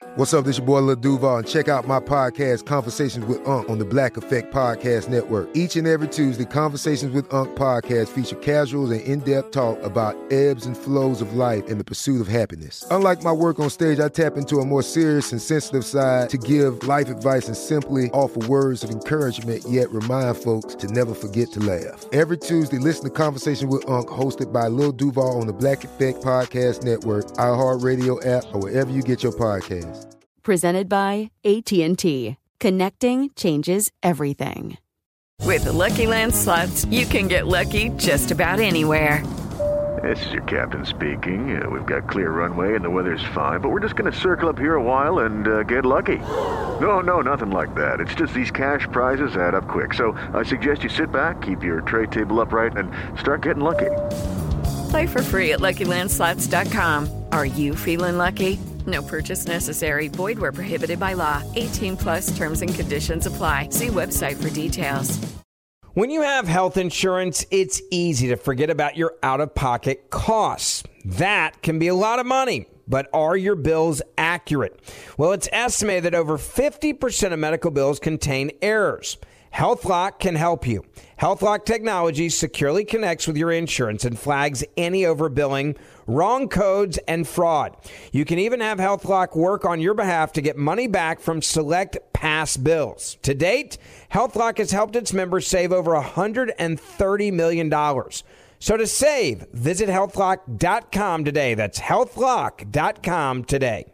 What's up, this your boy Lil Duval, and check out my podcast, Conversations with Unc, on the Black Effect Podcast Network. Each and every Tuesday, Conversations with Unc podcast feature casuals and in-depth talk about ebbs and flows of life and the pursuit of happiness. Unlike my work on stage, I tap into a more serious and sensitive side to give life advice and simply offer words of encouragement, yet remind folks to never forget to laugh. Every Tuesday, listen to Conversations with Unc, hosted by Lil Duval on the Black Effect Podcast Network, iHeartRadio app, or wherever you get your podcasts. Presented by AT&T. Connecting changes everything. With the Lucky Land Slots, you can get lucky just about anywhere. This is your captain speaking. We've got clear runway and the weather's fine, but we're just going to circle up here a while and get lucky. No, nothing like that. It's just these cash prizes add up quick. So I suggest you sit back, keep your tray table upright, and start getting lucky. Play for free at LuckyLandSlots.com. Are you feeling lucky? No purchase necessary. Void where prohibited by law. 18+ terms and conditions apply. See website for details. When you have health insurance, it's easy to forget about your out-of-pocket costs. That can be a lot of money. But are your bills accurate? Well, it's estimated that over 50% of medical bills contain errors. HealthLock can help you. HealthLock technology securely connects with your insurance and flags any overbilling, wrong codes, and fraud. You can even have HealthLock work on your behalf to get money back from select past bills. To date, HealthLock has helped its members save over $130 million. So to save, visit healthlock.com today. That's healthlock.com today.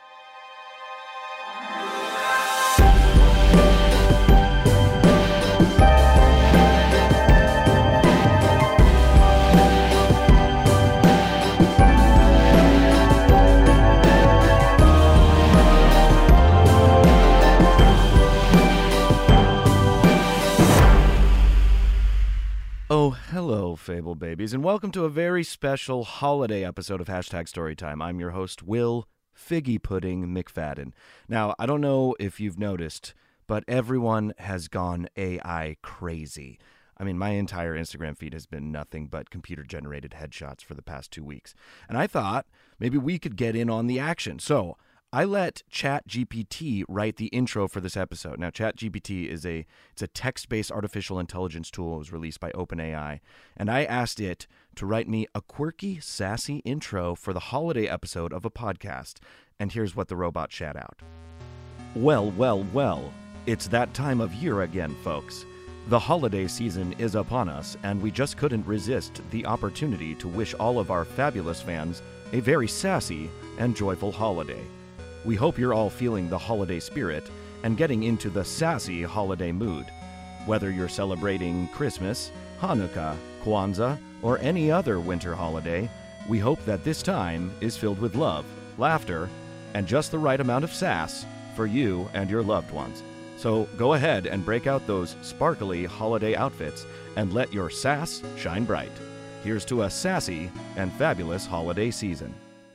Oh, hello, Fable Babies, and welcome to a very special holiday episode of Hashtag Storytime. I'm your host, Will Figgy Pudding McFadden. Now, I don't know if you've noticed, but everyone has gone AI crazy. I mean, my entire Instagram feed has been nothing but computer-generated headshots for the past 2 weeks. And I thought maybe we could get in on the action. So I let ChatGPT write the intro for this episode. Now, ChatGPT is a text-based artificial intelligence tool. It was released by OpenAI. And I asked it to write me a quirky, sassy intro for the holiday episode of a podcast. And here's what the robot shat out. Well, it's that time of year again, folks. The holiday season is upon us, and we just couldn't resist the opportunity to wish all of our fabulous fans a very sassy and joyful holiday. We hope you're all feeling the holiday spirit and getting into the sassy holiday mood. Whether you're celebrating Christmas, Hanukkah, Kwanzaa, or any other winter holiday, we hope that this time is filled with love, laughter, and just the right amount of sass for you and your loved ones. So go ahead and break out those sparkly holiday outfits and let your sass shine bright. Here's to a sassy and fabulous holiday season.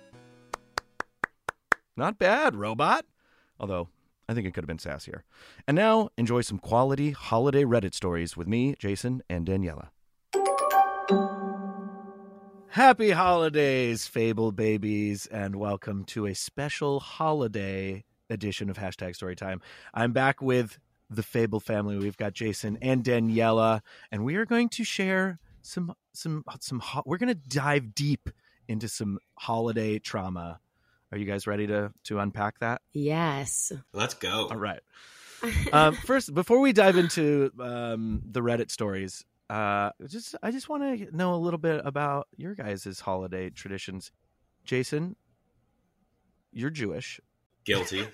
Not bad, robot. Although, I think it could have been sassier. And now, enjoy some quality holiday Reddit stories with me, Jason, and Daniela. Happy holidays, Fable Babies, and welcome to a special holiday edition of Hashtag Storytime. I'm back with the Fable family. We've got Jason and Daniela, and we are going to share we're going to dive deep into some holiday trauma. Are you guys ready to unpack that? Yes. Let's go. All right. First, before we dive into the Reddit stories, I just want to know a little bit about your guys' holiday traditions. Jason, you're Jewish. Guilty.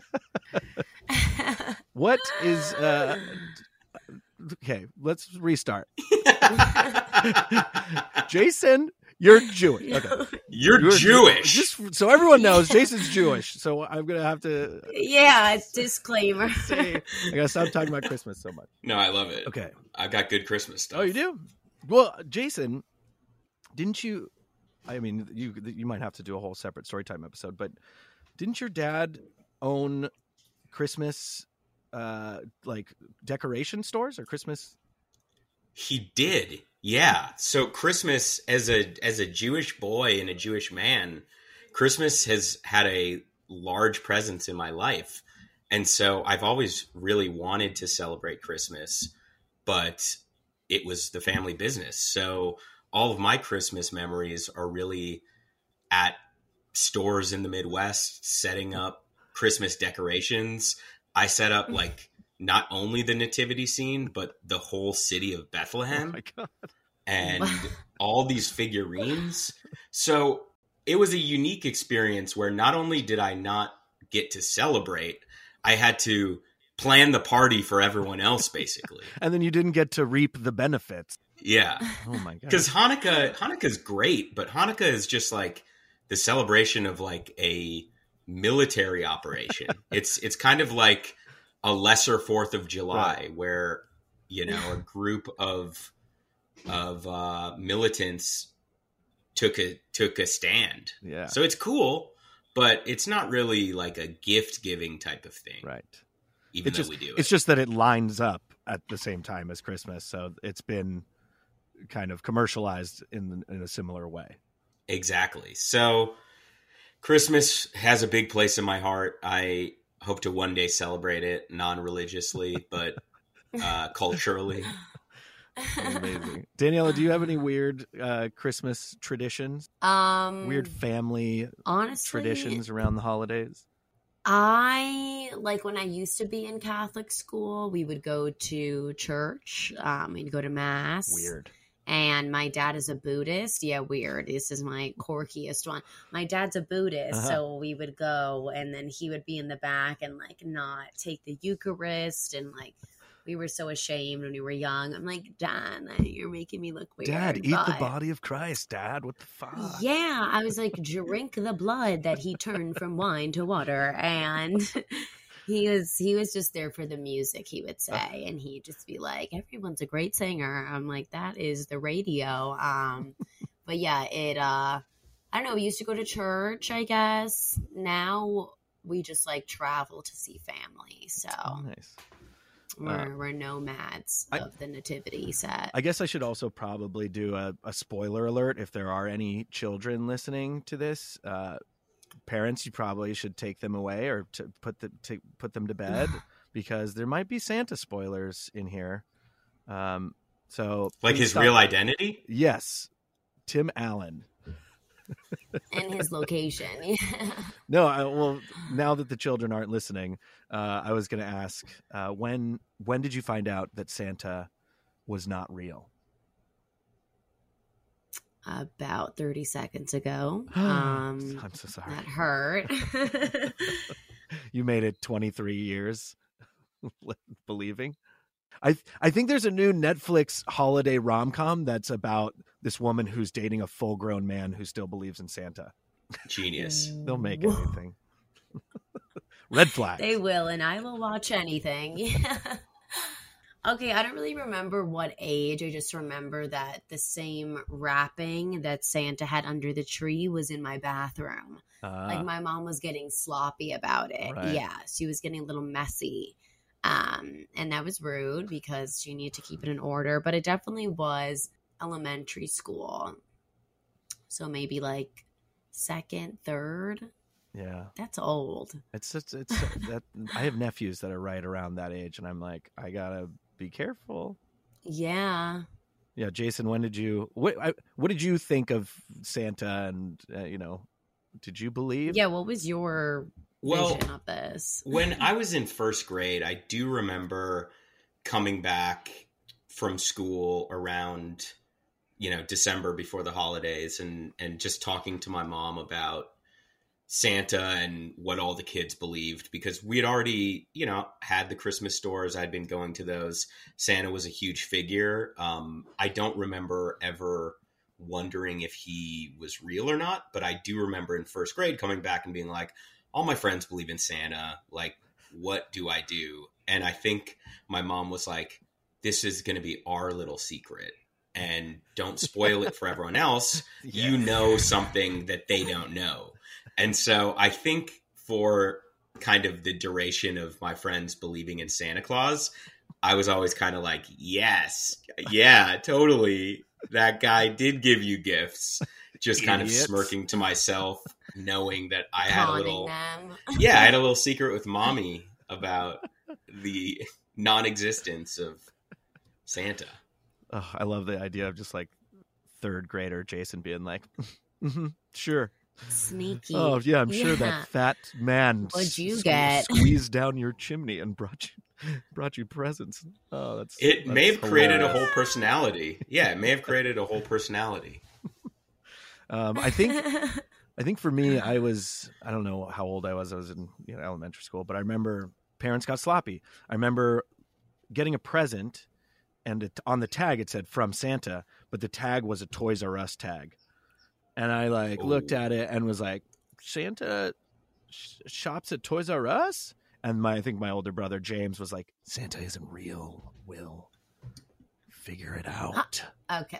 What is... okay, let's restart. Jason... You're Jewish. Okay. You're Jewish. Just so everyone knows, Jason's Jewish. So I'm gonna have to. Yeah, disclaimer. I gotta stop talking about Christmas so much. No, I love it. Okay, I've got good Christmas stuff. Oh, you do? Well, Jason, didn't you? I mean, you might have to do a whole separate Storytime episode, but didn't your dad own Christmas, like decoration stores or Christmas? He did. Yeah. So Christmas, as a Jewish boy and a Jewish man, Christmas has had a large presence in my life. And so I've always really wanted to celebrate Christmas, but it was the family business. So all of my Christmas memories are really at stores in the Midwest setting up Christmas decorations. I set up like not only the nativity scene, but the whole city of Bethlehem. Oh my God. And all these figurines. So it was a unique experience where not only did I not get to celebrate, I had to plan the party for everyone else, basically. And then you didn't get to reap the benefits. Yeah. Oh my God. Because Hanukkah's great, but Hanukkah is just like the celebration of like a military operation. It's kind of like a lesser 4th of July, right, where, you know, a group of militants took a stand. Yeah. So it's cool, but it's not really like a gift giving type of thing. Right. Even though we do it. It's just that it lines up at the same time as Christmas. So it's been kind of commercialized in a similar way. Exactly. So Christmas has a big place in my heart. I hope to one day celebrate it non-religiously, but culturally. Amazing. Daniela, do you have any weird Christmas traditions? Weird family traditions around the holidays? I like when I used to be in Catholic school, we would go to church. We'd go to mass. Weird. And my dad is a Buddhist. Yeah, weird. This is my quirkiest one. My dad's a Buddhist, so we would go, and then he would be in the back and like not take the Eucharist, and like we were so ashamed when we were young. I'm like, Dad, you're making me look weird. Dad, eat the body of Christ, Dad. What the fuck? Yeah, I was like, drink the blood that he turned from wine to water, and he was just there for the music, he would say, and he'd just be like, everyone's a great singer. I'm like, that is the radio. But yeah, I don't know. We used to go to church, I guess. Now we just like travel to see family. So nice. We're nomads of the nativity set. I guess I should also probably do a spoiler alert if there are any children listening to this. Parents, you probably should take them away or to put them to bed because there might be Santa spoilers in here. So like his real identity? Yes, Tim Allen. And his location. Yeah. No, well, now that the children aren't listening, I was going to ask, when did you find out that Santa was not real? About 30 seconds ago. I'm so sorry. That hurt. You made it 23 years believing. I think there's a new Netflix holiday rom-com that's about this woman who's dating a full-grown man who still believes in Santa. Genius. They'll make anything. Red flag. They will, and I will watch anything. Yeah. Okay, I don't really remember what age. I just remember that the same wrapping that Santa had under the tree was in my bathroom. Like my mom was getting sloppy about it. Right. Yeah, she was getting a little messy. And that was rude because she needed to keep it in order. But it definitely was elementary school. So maybe like second, third. Yeah. That's old. It's that I have nephews that are right around that age, and I'm like, I gotta be careful. Yeah. Yeah, Jason, what did you think of Santa, and did you believe? Yeah, what was your vision of this? When I was in first grade, I do remember coming back from school around, December before the holidays and just talking to my mom about Santa and what all the kids believed, because we had already, had the Christmas stores. I'd been going to those. Santa was a huge figure. I don't remember ever wondering if he was real or not, but I do remember in first grade coming back and being like, all my friends believe in Santa. Like, what do I do? And I think my mom was like, this is going to be our little secret, and don't spoil it for everyone else. Yeah. You know something that they don't know. And so I think for kind of the duration of my friends believing in Santa Claus, I was always kind of like, yes, yeah, totally. That guy did give you gifts. Just kind of smirking to myself. knowing that I had a little, them. I had a little secret with mommy about the non-existence of Santa. Oh, I love the idea of just like third grader Jason being like, sure. Sneaky. Oh yeah, I'm sure that fat man What'd you get? Squeezed down your chimney and brought you presents. Oh, that's May have created a hilarious. whole personality. Yeah, it may have created a whole personality. I think for me, I don't know how old I was. I was in elementary school, but I remember parents got sloppy. I remember getting a present, and on the tag it said "From Santa," but the tag was a Toys R Us tag, and I looked at it and was like, "Santa shops at Toys R Us?" And I think my older brother James was like, "Santa isn't real. Will figure it out." Okay.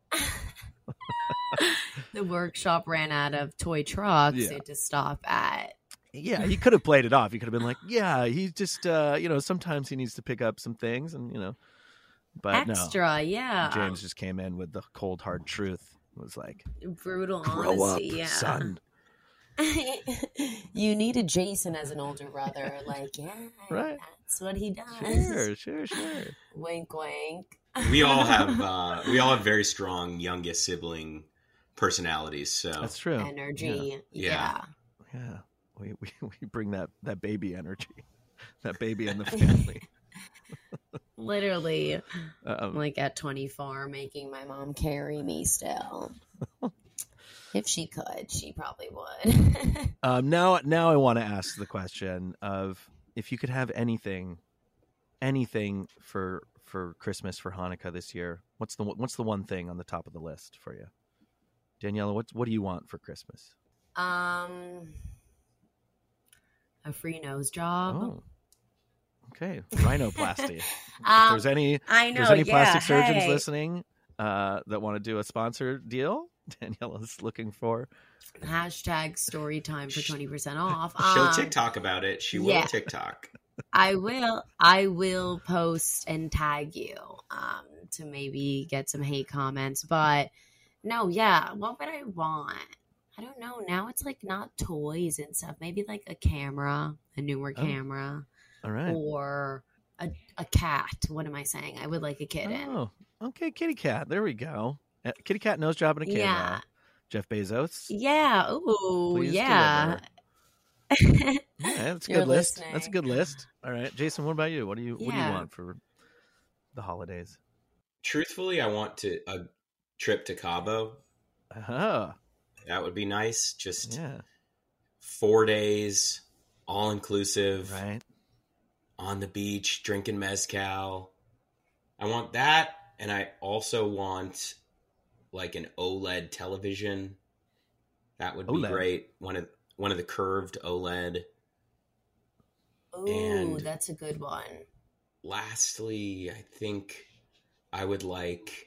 The workshop ran out of toy trucks. Yeah. They had to stop at. Yeah, he could have played it off. He could have been like, "Yeah, he just sometimes he needs to pick up some things," and but Extra, no. yeah. James just came in with the cold hard truth. It was like, Brutal "Grow honesty, up, yeah. son." You needed Jason as an older brother. Like, yeah, Right. that's what he does. Sure. Wink, wink. We all have very strong youngest sibling personalities. So That's true. Energy. Yeah. Yeah. We bring that baby energy, that baby in the family. Literally, like at 24, making my mom carry me still. If she could, she probably would. Now I want to ask the question of if you could have anything for Christmas, for Hanukkah this year. What's the one thing on the top of the list for you, Daniela? What do you want for Christmas? A free nose job. Oh, okay, rhinoplasty. If there's any plastic surgeons listening that want to do a sponsor deal, Daniela's looking for. Hashtag story time for 20% off. She'll TikTok about it. She will TikTok. I will post and tag you to maybe get some hate comments. But no, yeah. What would I want? I don't know. Now it's like not toys and stuff. Maybe like a camera, a newer camera. All right. Or a cat. What am I saying? I would like a kitten. Oh, okay. Kitty cat. There we go. Kitty cat nose job and a camera. Yeah. Jeff Bezos. Yeah. Ooh, Please yeah. Yeah, that's a You're good list. listening. That's a good list. All right, Jason, what about you? What do you Yeah. want for the holidays? Truthfully, I want a trip to Cabo. Uh-huh. That would be nice. Just Yeah. 4 days, all inclusive, Right. on the beach, drinking mezcal. I want that, and I also want like an OLED television. That would be OLED. great. One of the curved OLED. Ooh, And- that's a good one. Lastly, I think I would like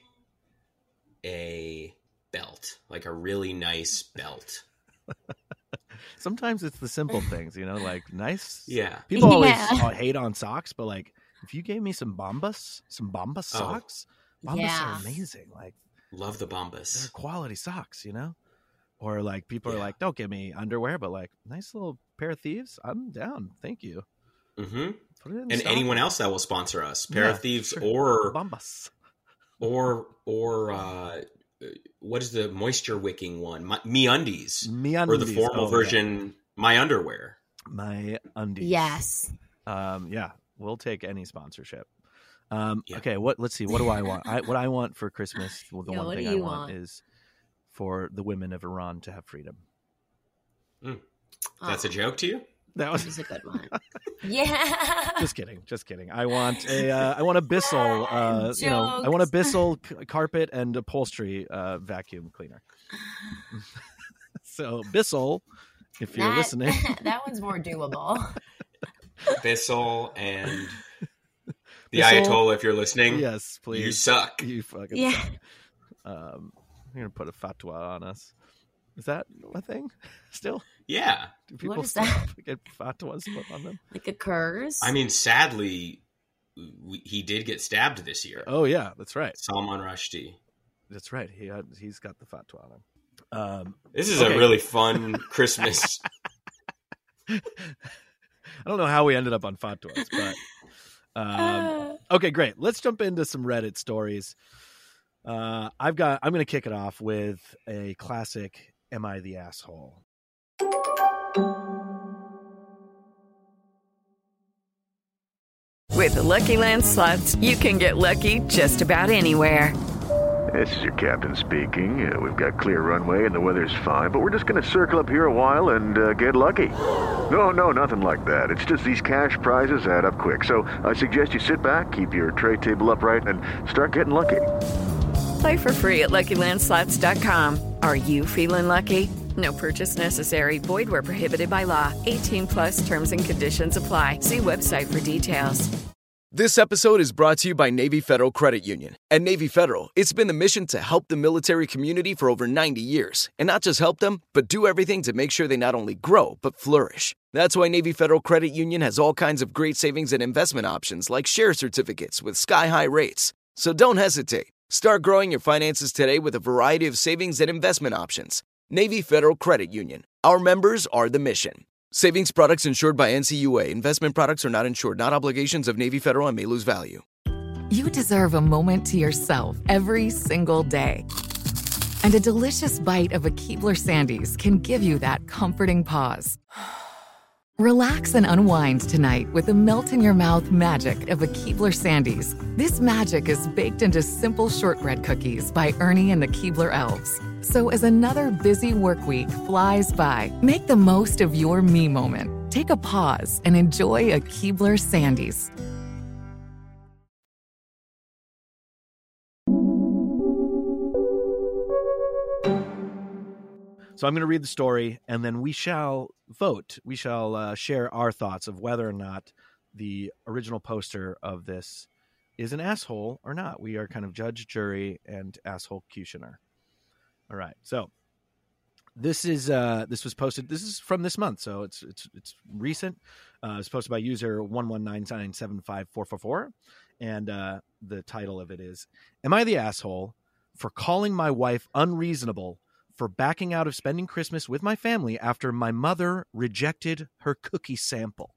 a belt, like a really nice belt. Sometimes it's the simple things, like nice. Yeah. People always Yeah. hate on socks, but like if you gave me some Bombas socks, Bombas Yeah. are amazing. Like Love the they're Bombas. quality socks, Or like people are Yeah. like, don't give me underwear, but like nice little pair of thieves. I'm down. Thank you. Mm-hmm. Put it in the And stocking. anyone else that will sponsor us, Pair Yeah, of Thieves, sure. Bombas. or what is the moisture wicking one? MeUndies, or the MeUndies. formal Oh, yeah. version, My Underwear. My undies. Yes. Yeah, we'll take any sponsorship. Yeah. Okay, let's see. What do I want? What I want for Christmas, well, the Yeah, one what thing do I you want want? is for the women of Iran to have freedom. That's a joke to you? That That was was a good one. Yeah. just kidding. I want a Bissell, I want a Jokes. Bissell carpet and upholstery vacuum cleaner. So Bissell, if you're listening, That one's more doable. Bissell and the Bissell, Ayatollah, if you're listening, yes, please. you suck. You fucking Yeah. suck. You're gonna put a fatwa on us. Is that a thing still? Yeah. Do people is still that? get fatwas put on them? Like a curse. I mean, sadly, he did get stabbed this year. Oh yeah, that's right. Salman Rushdie. That's right. He's got the fatwa on him. This is a really fun Christmas. I don't know how we ended up on Fatwas, but okay, great. Let's jump into some Reddit stories. I'm going to kick it off with a classic. Am I the asshole? With the Lucky Land Slots, you can get lucky just about anywhere. This is your captain speaking. We've got clear runway and the weather's fine, but we're just going to circle up here a while and get lucky. No, nothing like that. It's just these cash prizes add up quick. So I suggest you sit back, keep your tray table upright, and start getting lucky. Play for free at LuckyLandSlots.com. Are you feeling lucky? No purchase necessary. Void where prohibited by law. 18+ terms and conditions apply. See website for details. This episode is brought to you by Navy Federal Credit Union. At Navy Federal, it's been the mission to help the military community for over 90 years. And not just help them, but do everything to make sure they not only grow, but flourish. That's why Navy Federal Credit Union has all kinds of great savings and investment options like share certificates with sky-high rates. So don't hesitate. Start growing your finances today with a variety of savings and investment options. Navy Federal Credit Union. Our members are the mission. Savings products insured by NCUA. Investment products are not insured, not obligations of Navy Federal and may lose value. You deserve a moment to yourself every single day. And a delicious bite of a Keebler Sandies can give you that comforting pause. Relax and unwind tonight with the melt-in-your-mouth magic of a Keebler Sandies. This magic is baked into simple shortbread cookies by Ernie and the Keebler Elves. So as another busy work week flies by, make the most of your me moment. Take a pause and enjoy a Keebler Sandies. So I'm going to read the story, and then we shall vote. We shall share our thoughts of whether or not the original poster of this is an asshole or not. We are kind of judge, jury, and asshole cutioner. All right. So this was posted. This is from this month, so it's recent. It's posted by user 119975444, and the title of it is, "Am I the asshole for calling my wife unreasonable for backing out of spending Christmas with my family after my mother rejected her cookie sample?"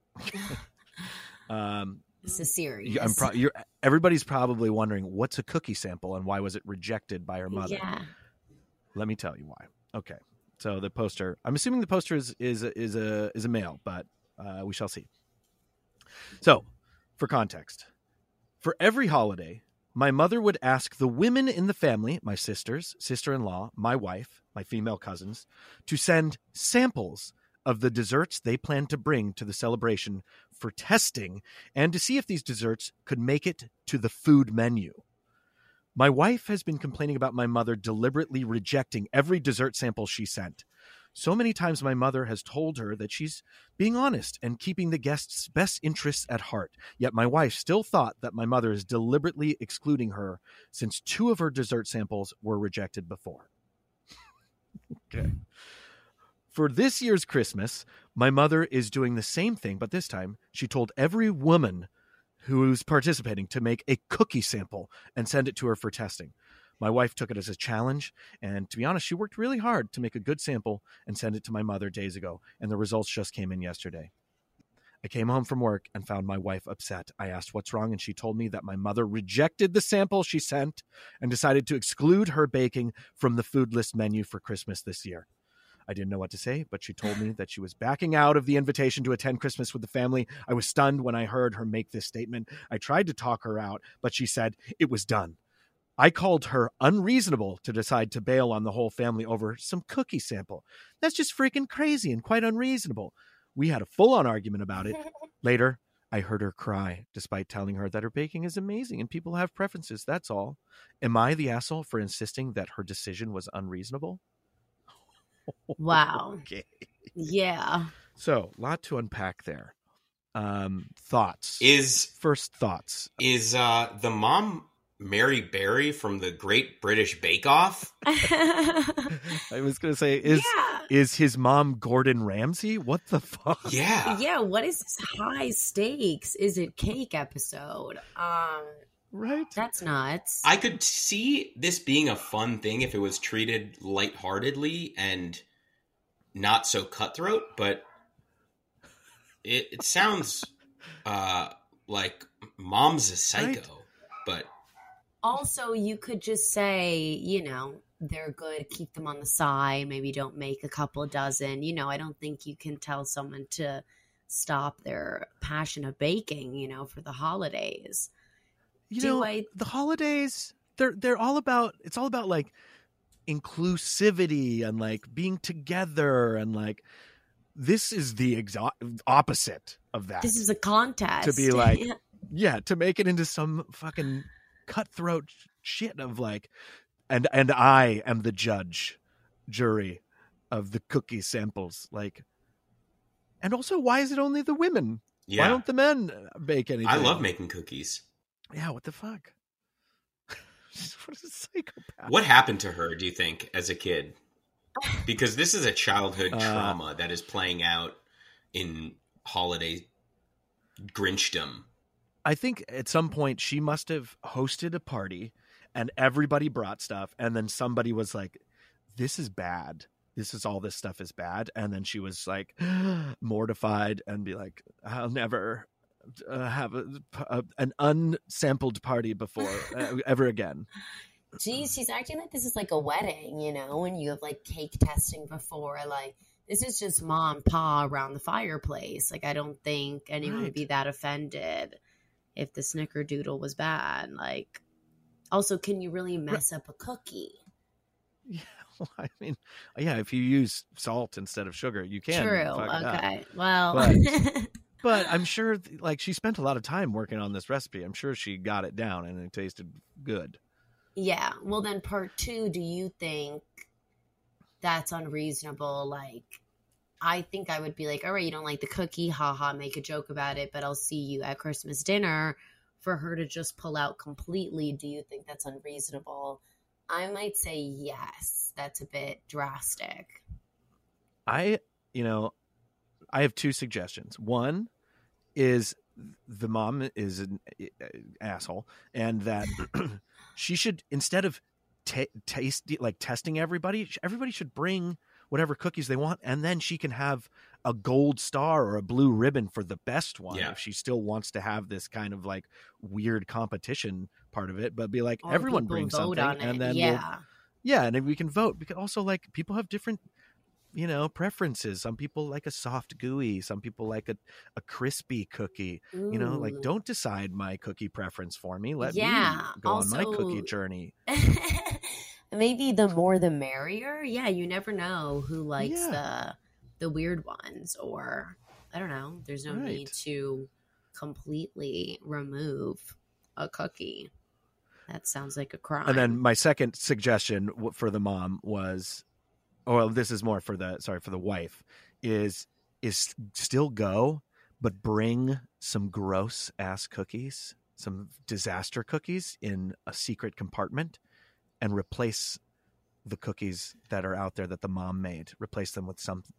This is serious. Everybody's probably wondering, what's a cookie sample and why was it rejected by her mother? Yeah. Let me tell you why. Okay. So the poster, I'm assuming the poster is a male, but we shall see. So for context, for every holiday, my mother would ask the women in the family, my sisters, sister-in-law, my wife, my female cousins, to send samples of the desserts they planned to bring to the celebration for testing and to see if these desserts could make it to the food menu. My wife has been complaining about my mother deliberately rejecting every dessert sample she sent. So many times my mother has told her that she's being honest and keeping the guests' best interests at heart. Yet my wife still thought that my mother is deliberately excluding her since 2 of her dessert samples were rejected before. Okay. For this year's Christmas, my mother is doing the same thing, but this time she told every woman who's participating to make a cookie sample and send it to her for testing. My wife took it as a challenge, and to be honest, she worked really hard to make a good sample and send it to my mother days ago, and the results just came in yesterday. I came home from work and found my wife upset. I asked what's wrong, and she told me that my mother rejected the sample she sent and decided to exclude her baking from the food list menu for Christmas this year. I didn't know what to say, but she told me that she was backing out of the invitation to attend Christmas with the family. I was stunned when I heard her make this statement. I tried to talk her out, but she said it was done. I called her unreasonable to decide to bail on the whole family over some cookie sample. That's just freaking crazy and quite unreasonable. We had a full-on argument about it. Later, I heard her cry, despite telling her that her baking is amazing and people have preferences, that's all. Am I the asshole for insisting that her decision was unreasonable? Wow. Okay. Yeah. So, a lot to unpack there. Thoughts. First thoughts. Is the mom Mary Berry from the Great British Bake Off? I was going to say, is his mom Gordon Ramsay? What the fuck? Yeah. Yeah, what is this high stakes? Is it cake episode? Right? That's nuts. I could see this being a fun thing if it was treated lightheartedly and not so cutthroat, but it sounds like mom's a psycho, right? But also you could just say, they're good, keep them on the side, maybe don't make a couple dozen. I don't think you can tell someone to stop their passion of baking, for the holidays. The holidays, they're all about, it's all about like inclusivity and like being together, and like this is the opposite of that. This is a contest. To be like, to make it into some fucking cutthroat shit of like, and I am the jury of the cookie samples. Like, and also, why is it only the women? Yeah. Why don't the men bake anything? I love making cookies. Yeah, what the fuck? What a psychopath. What happened to her, do you think, as a kid? Because this is a childhood trauma that is playing out in holiday Grinchdom. I think at some point she must have hosted a party and everybody brought stuff, and then somebody was like, this is bad. All this stuff is bad. And then she was like mortified and be like, I'll never have an unsampled party before ever again. Geez, she's acting like this is like a wedding, when you have like cake testing before. Like, this is just mom and pa around the fireplace. Like, I don't think anyone would be that offended if the snickerdoodle was bad. Like, also, can you really mess up a cookie? Yeah, well, I mean, yeah, if you use salt instead of sugar, you can. True. Okay. Well, but I'm sure, like, she spent a lot of time working on this recipe. I'm sure she got it down and it tasted good. Yeah. Well, then part 2, do you think that's unreasonable? Like, I think I would be like, all right, you don't like the cookie, haha, make a joke about it, but I'll see you at Christmas dinner. For her to just pull out completely, do you think that's unreasonable? I might say yes. That's a bit drastic. I have 2 suggestions. One is the mom is an asshole, and that she should, instead of testing everybody should bring whatever cookies they want, and then she can have a gold star or a blue ribbon for the best one if she still wants to have this kind of like weird competition part of it. But be like, everyone brings something, and then and then we can vote, because also like people have different preferences. Some people like a soft gooey, some people like a crispy cookie. Ooh. Like, don't decide my cookie preference for me. Let me go on my cookie journey. Maybe the more the merrier. Yeah, you never know who likes the weird ones, or I don't know. There's no need to completely remove a cookie. That sounds like a crime. And then my second suggestion for the mom was, this is more for the wife, is still go, but bring some gross ass cookies, some disaster cookies in a secret compartment, and replace the cookies that are out there that the mom made. Replace them with some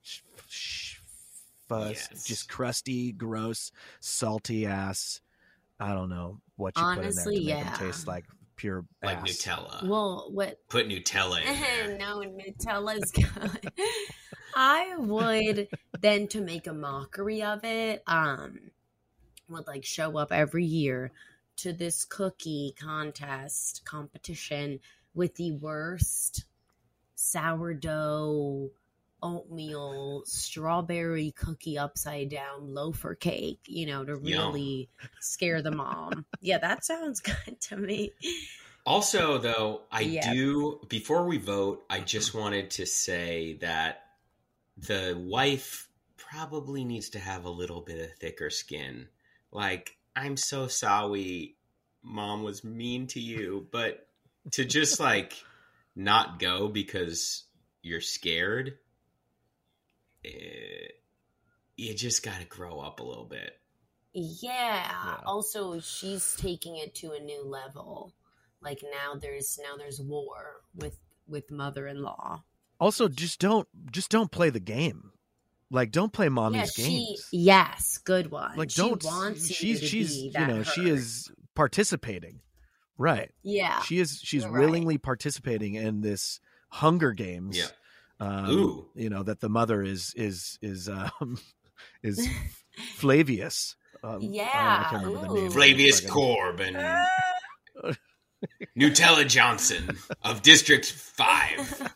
just crusty, gross, salty ass. I don't know what you put in there to make them taste like pure like ass. Nutella. Well, what? Put Nutella in there. No, Nutella's good. I would then, to make a mockery of it, would like show up every year to this cookie competition with the worst sourdough, oatmeal, strawberry cookie upside down loafer cake, to really scare the mom. Yeah, that sounds good to me. Also, though, before we vote, I just wanted to say that the wife probably needs to have a little bit of thicker skin. Like, I'm so sorry mom was mean to you, but to just like not go because you're scared, you just got to grow up a little bit. Yeah. Also, she's taking it to a new level. Like, now there's war with mother-in-law. Also, just don't play the game. Like, don't play mommy's games. Yes, good one. Like, she wants you to be that she is participating. Right. Yeah. She's You're willingly participating in this Hunger Games. Yeah. Ooh. You know, that the mother is Flavius. I can't remember the name. Flavius Corbin. Nutella Johnson of District 5.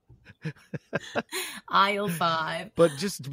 Aisle 5. But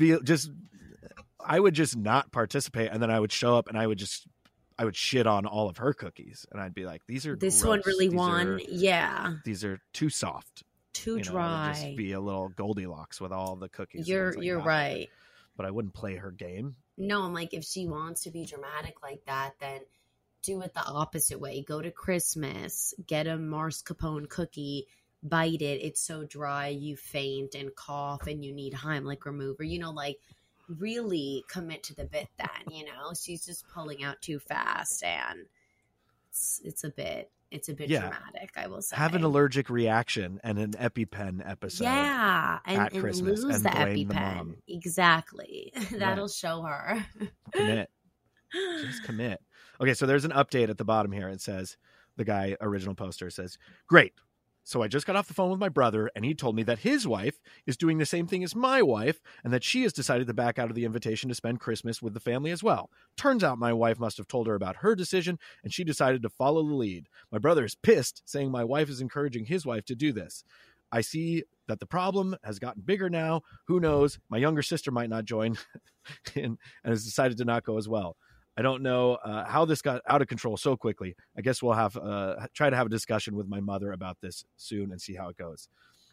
I would just not participate, and then I would show up and I would shit on all of her cookies, and I'd be like, these are This gross. one really These won. Yeah. These are too soft. Too I would dry. just be a little Goldilocks with all the cookies. You're right. But I wouldn't play her game. No, I'm like, if she wants to be dramatic like that, then do it the opposite way. Go to Christmas, get a mascarpone cookie, bite it. It's so dry, you faint and cough, and you need Heimlich remover. You know, like, really commit to the bit then, you know? She's just pulling out too fast, and it's a bit dramatic, I will say. Have an allergic reaction and an EpiPen episode. Yeah, and Christmas lose and the blame the EpiPen. mom. Exactly. That'll show her. Commit. Just commit. Okay, so there's an update at the bottom here. It says, the guy, original poster, says, great. So I just got off the phone with my brother, and he told me that his wife is doing the same thing as my wife, and that she has decided to back out of the invitation to spend Christmas with the family as well. Turns out my wife must have told her about her decision, and she decided to follow the lead. My brother is pissed, saying my wife is encouraging his wife to do this. I see that the problem has gotten bigger now. Who knows? My younger sister might not join and has decided to not go as well. I don't know how this got out of control so quickly. I guess we'll have try to have a discussion with my mother about this soon and see how it goes.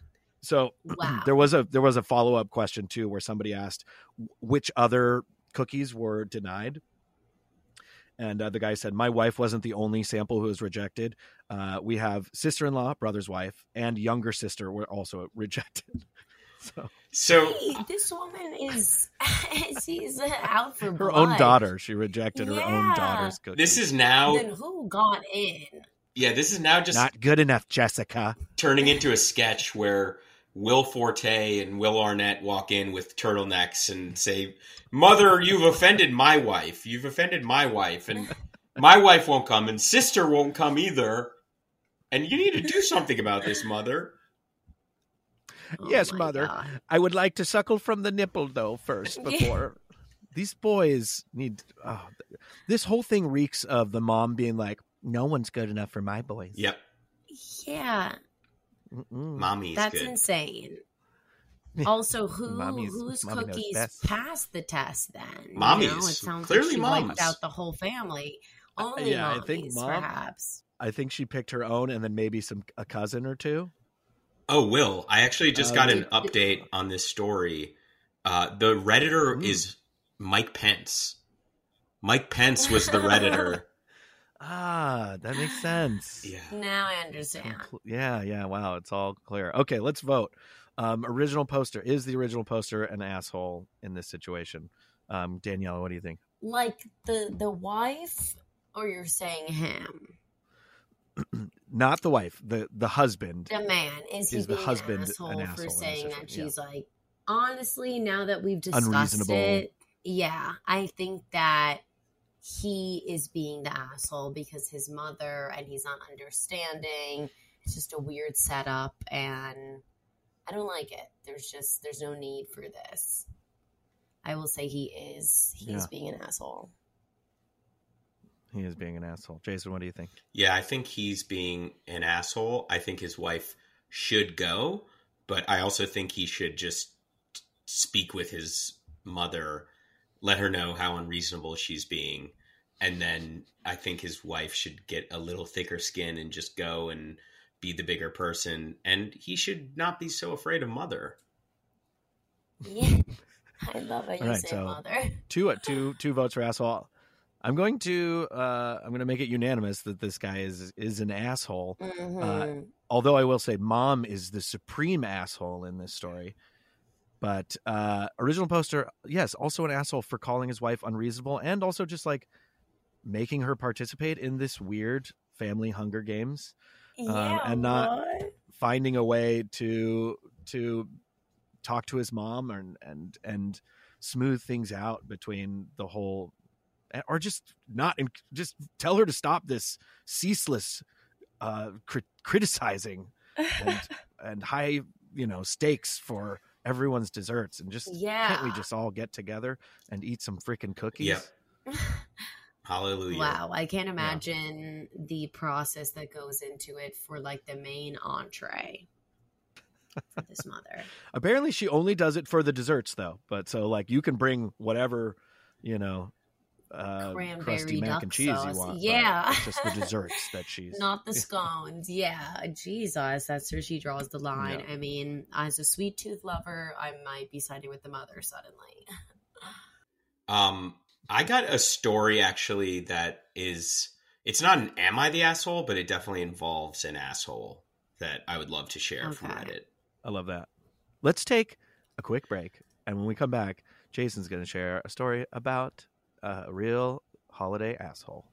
So wow. there was a follow-up question too, where somebody asked which other cookies were denied. And the guy said, my wife wasn't the only sample who was rejected. We have sister-in-law, brother's wife, and younger sister were also rejected. So hey, this woman she's out for her blood. own daughter. She rejected her own daughter's cookies. This is now. Then who got in? Yeah, this is now just not good enough, Jessica. Turning into a sketch where Will Forte and Will Arnett walk in with turtlenecks and say, "Mother, you've offended my wife. You've offended my wife, and my wife won't come, and sister won't come either. And you need to do something about this, Mother." Yes, Mother. God. I would like to suckle from the nipple, though, first, before. These boys need... Oh, this whole thing reeks of the mom being like, no one's good enough for my boys. Yep. Yeah. Mommy's That's good. insane. Also, whose Mommy cookies passed the test then? Mommy's. You know, it sounds Clearly like she Mom's. wiped out the whole family. Only yeah, Mommy's, I think Mom, perhaps. I think she picked her own and then maybe a cousin or two. Oh, Will, I actually just got an update on this story. The Redditor is Mike Pence. Mike Pence was the Redditor. That makes sense. Yeah. Now I understand. Yeah. Wow, it's all clear. Okay, let's vote. Original poster. Is the original poster an asshole in this situation? Daniela, what do you think? Like the wife, or you're saying him? Not the wife, the husband. The man. Is he being the husband an asshole for in saying this that situation? she's like, honestly, now that we've discussed Unreasonable. it, yeah, I think that he is being the asshole because his mother, and he's not understanding. It's just a weird setup, and I don't like it. There's no need for this. I will say he's being an asshole. He is being an asshole. Jason, what do you think? Yeah, I think he's being an asshole. I think his wife should go, but I also think he should just speak with his mother, let her know how unreasonable she's being, and then I think his wife should get a little thicker skin and just go and be the bigger person, and he should not be so afraid of Mother. Yeah, I love how you Right, say so mother. Two votes for asshole. I'm going to make it unanimous that this guy is an asshole. Mm-hmm. Although I will say Mom is the supreme asshole in this story. But original poster, yes, also an asshole for calling his wife unreasonable and also just like making her participate in this weird family Hunger Games and not finding a way to talk to his mom and smooth things out between the whole, or just tell her to stop this ceaseless criticizing and high, stakes for everyone's desserts, and just can't we just all get together and eat some freaking cookies? Yep. Hallelujah. Wow, I can't imagine the process that goes into it for like the main entree for this mother. Apparently she only does it for the desserts though, but so like you can bring whatever, cranberry crusty mac duck and cheese sauce. you want. Yeah. It's just the desserts that she's not the scones. Yeah. Jesus, that's where she draws the line. Yeah. I mean, as a sweet tooth lover, I might be siding with the mother suddenly. I got a story actually that it's not an am I the asshole, but it definitely involves an asshole that I would love to share from Reddit. I love that. Let's take a quick break, and when we come back, Jason's going to share a story about a real holiday asshole.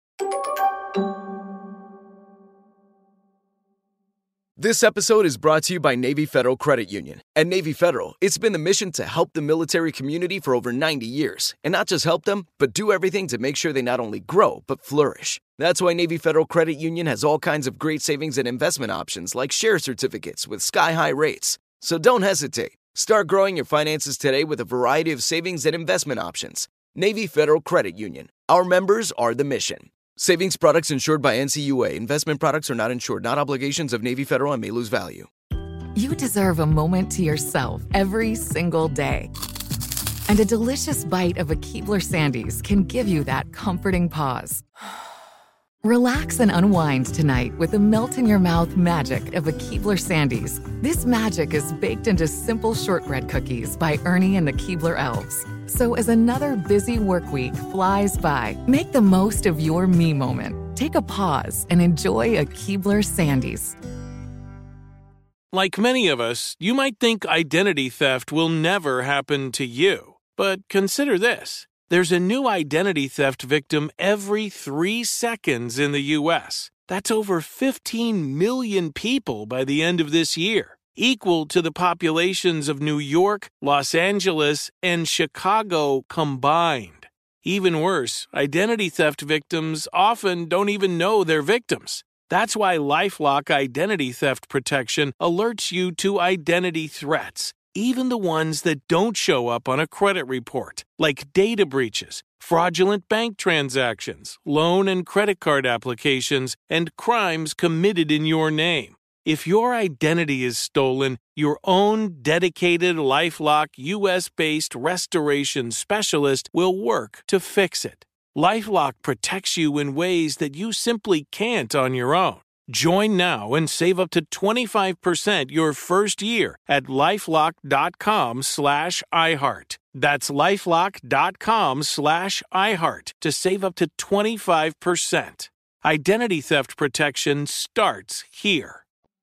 This episode is brought to you by Navy Federal Credit Union. At Navy Federal, it's been the mission to help the military community for over 90 years. And not just help them, but do everything to make sure they not only grow, but flourish. That's why Navy Federal Credit Union has all kinds of great savings and investment options like share certificates with sky-high rates. So don't hesitate. Start growing your finances today with a variety of savings and investment options. Navy Federal Credit Union. Our members are the mission. Savings products insured by NCUA. Investment products are not insured, not obligations of Navy Federal and may lose value. You deserve a moment to yourself every single day. And a delicious bite of a Keebler Sandies can give you that comforting pause. Relax and unwind tonight with the melt-in-your-mouth magic of a Keebler Sandies. This magic is baked into simple shortbread cookies by Ernie and the Keebler Elves. So as another busy work week flies by, make the most of your me moment. Take a pause and enjoy a Keebler Sandies. Like many of us, you might think identity theft will never happen to you. But consider this. There's a new identity theft victim every 3 seconds in the U.S. That's over 15 million people by the end of this year, equal to the populations of New York, Los Angeles, and Chicago combined. Even worse, identity theft victims often don't even know they're victims. That's why LifeLock Identity Theft Protection alerts you to identity threats, even the ones that don't show up on a credit report, like data breaches, fraudulent bank transactions, loan and credit card applications, and crimes committed in your name. If your identity is stolen, your own dedicated LifeLock U.S.-based restoration specialist will work to fix it. LifeLock protects you in ways that you simply can't on your own. Join now and save up to 25% your first year at LifeLock.com/iHeart. That's LifeLock.com/iHeart to save up to 25%. Identity theft protection starts here.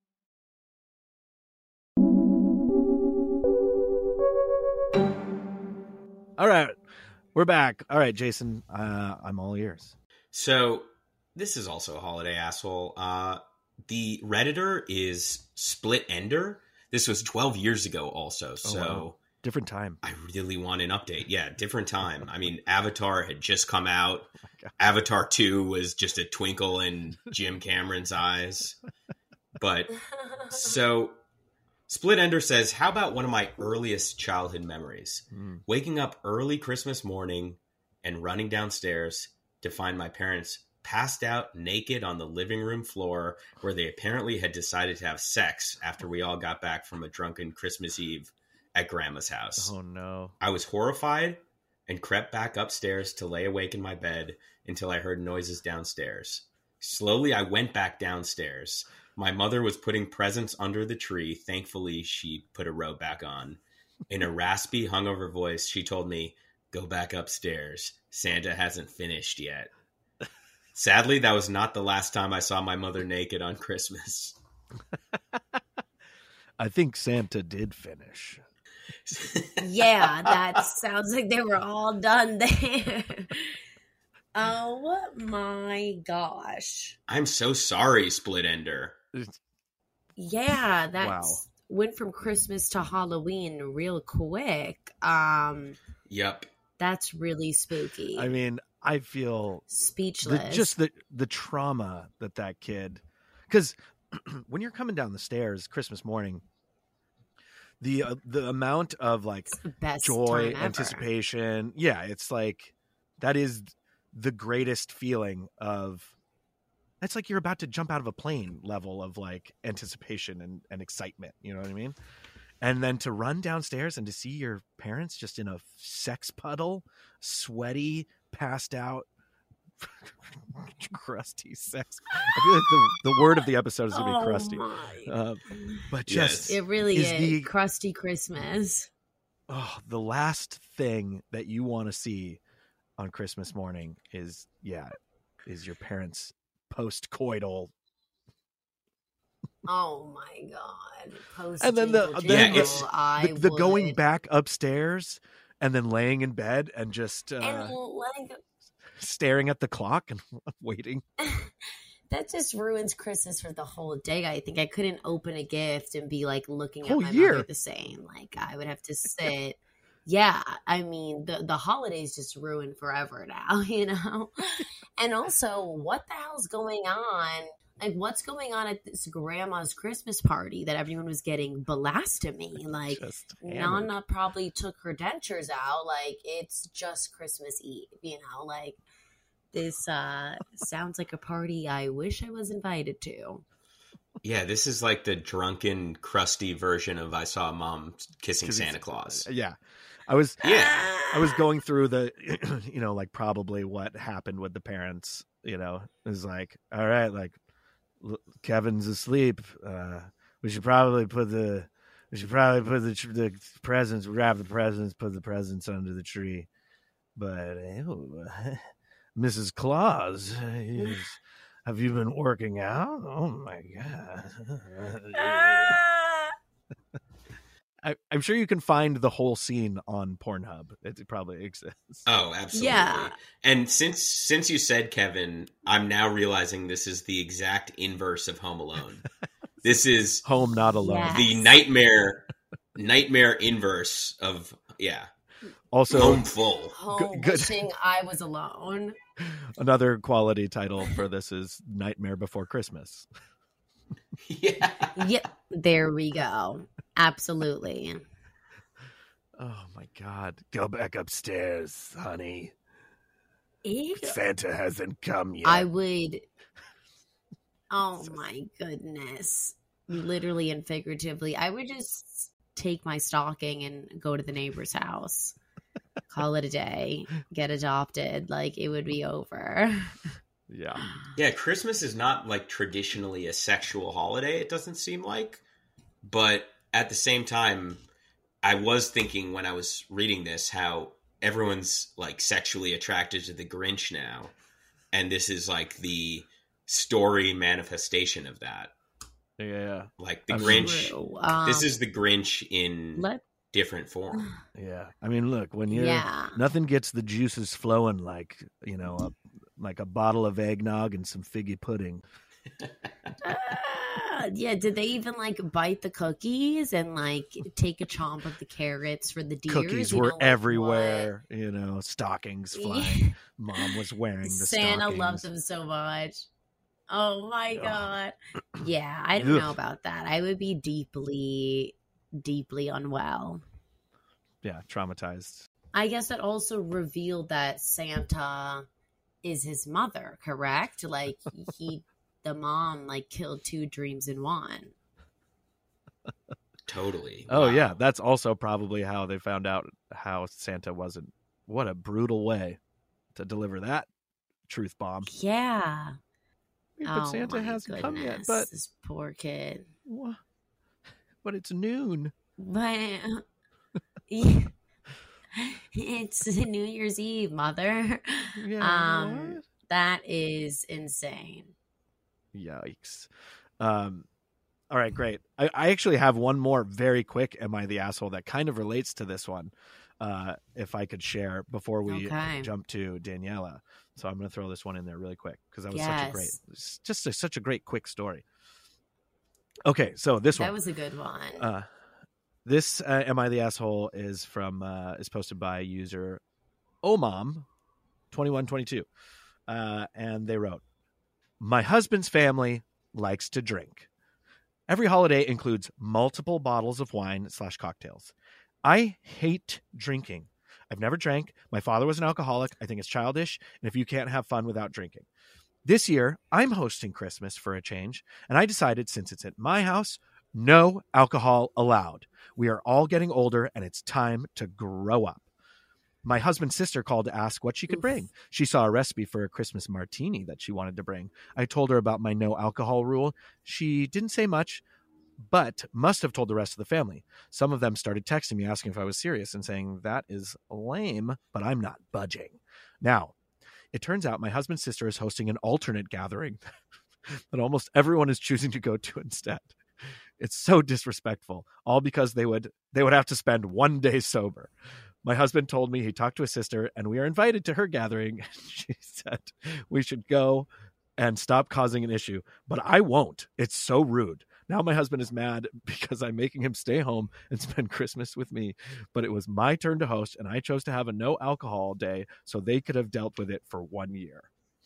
All right, we're back. All right, Jason, I'm all ears. So this is also a holiday asshole. The Redditor is Split Ender. This was 12 years ago also. So wow. Different time. I really want an update. Yeah, different time. I mean, Avatar had just come out. Avatar 2 was just a twinkle in Jim Cameron's eyes. But so Split Ender says, how about one of my earliest childhood memories? Waking up early Christmas morning and running downstairs to find my parents passed out naked on the living room floor where they apparently had decided to have sex after we all got back from a drunken Christmas Eve at Grandma's house. Oh, no. I was horrified and crept back upstairs to lay awake in my bed until I heard noises downstairs. Slowly, I went back downstairs. My mother was putting presents under the tree. Thankfully, she put a robe back on. In a raspy, hungover voice, she told me, "Go back upstairs. Santa hasn't finished yet." Sadly, that was not the last time I saw my mother naked on Christmas. I think Santa did finish. Yeah, that sounds like they were all done there. Oh my gosh. I'm so sorry, Split Ender. Yeah, that went from Christmas to Halloween real quick. Yep. That's really spooky. I mean, I feel speechless. Just the trauma that kid because when you're coming down the stairs Christmas morning, the amount of like It's the best joy, time ever. anticipation, yeah, it's like that is the greatest feeling of. It's like you're about to jump out of a plane level of like anticipation and excitement. You know what I mean? And then to run downstairs and to see your parents just in a sex puddle, sweaty, passed out, crusty sex. I feel like the word of the episode is going to be crusty. But just it really is the crusty Christmas. the last thing that you want to see on Christmas morning is your parents post-coital. Oh my god! And then the going would. back upstairs and then laying in bed and just And like, staring at the clock and waiting. that just ruins Christmas for the whole day. I think I couldn't open a gift and be like looking at Whole my year. mother the same. Like I would have to sit. Yeah, I mean the holidays just ruined forever now, you know. And also, what the hell's going on? Like, what's going on at this grandma's Christmas party that everyone was getting blasphemy? Like, Just hammered. Nana probably took her dentures out. Like, it's just Christmas Eve, you know? Like, this sounds like a party I wish I was invited to. Yeah, this is like the drunken, crusty version of I Saw Mom Kissing Santa Claus. Yeah. I was going through the, like probably what happened with the parents, it was like, all right, like Kevin's asleep. We should probably put the presents, wrap the presents, put the presents under the tree. But Mrs. Claus, have you been working out? Oh my God. I'm sure you can find the whole scene on Pornhub. It probably exists. Oh, absolutely. Yeah. And since you said Kevin, I'm now realizing this is the exact inverse of Home Alone. This is Home Not Alone. Yes. the nightmare inverse of Also, Home Full. Home good. wishing I was alone. Another quality title for this is Nightmare Before Christmas. Yeah. Yep, there we go. Absolutely. Oh my God. Go back upstairs, honey. Ew. Santa hasn't come yet. I would. Oh my goodness. Literally and figuratively. I would just take my stocking and go to the neighbor's house. Call it a day. Get adopted. Like, it would be over. Yeah. Yeah, Christmas is not like traditionally a sexual holiday, it doesn't seem like. But at the same time, I was thinking when I was reading this how everyone's like sexually attracted to the Grinch now. And this is like the story manifestation of that. Yeah. Like the Grinch. True. This is the Grinch in different form. Yeah. I mean, look, when you're Yeah. nothing gets the juices flowing like, like a bottle of eggnog and some figgy pudding. Yeah, did they even like bite the cookies and like take a chomp of the carrots for the deers? Cookies were everywhere, stockings flying. Mom was wearing the Santa stockings. loved them so much. Oh my God. Yeah, I don't know about that. I would be deeply, deeply unwell. Yeah, traumatized. I guess that also revealed that Santa is his mother, correct? Like the mom like killed two dreams in one. Totally. Oh, Wow. yeah. That's also probably how they found out how Santa wasn't. What a brutal way to deliver that truth bomb. Yeah. But Santa my hasn't come yet. goodness, But this poor kid. it's noon. But it's New Year's Eve, mother. Yeah. What? That is insane. Yikes. All right, great. I actually have one more very quick Am I the Asshole that kind of relates to this one, if I could share before we jump to Daniela. So I'm going to throw this one in there really quick because that was such a great quick story. Okay, so this one. That was a good one. This Am I the Asshole is is posted by user Omom2122. And they wrote, my husband's family likes to drink. Every holiday includes multiple bottles of wine/cocktails. I hate drinking. I've never drank. My father was an alcoholic. I think it's childish. And if you can't have fun without drinking. This year, I'm hosting Christmas for a change. And I decided, since it's at my house, no alcohol allowed. We are all getting older and it's time to grow up. My husband's sister called to ask what she could bring. She saw a recipe for a Christmas martini that she wanted to bring. I told her about my no alcohol rule. She didn't say much, but must have told the rest of the family. Some of them started texting me asking if I was serious and saying, that is lame, but I'm not budging. Now, it turns out my husband's sister is hosting an alternate gathering that almost everyone is choosing to go to instead. It's so disrespectful, all because they would have to spend one day sober. My husband told me he talked to his sister and we are invited to her gathering. She said we should go and stop causing an issue, but I won't. It's so rude. Now my husband is mad because I'm making him stay home and spend Christmas with me, but it was my turn to host and I chose to have a no alcohol day so they could have dealt with it for 1 year.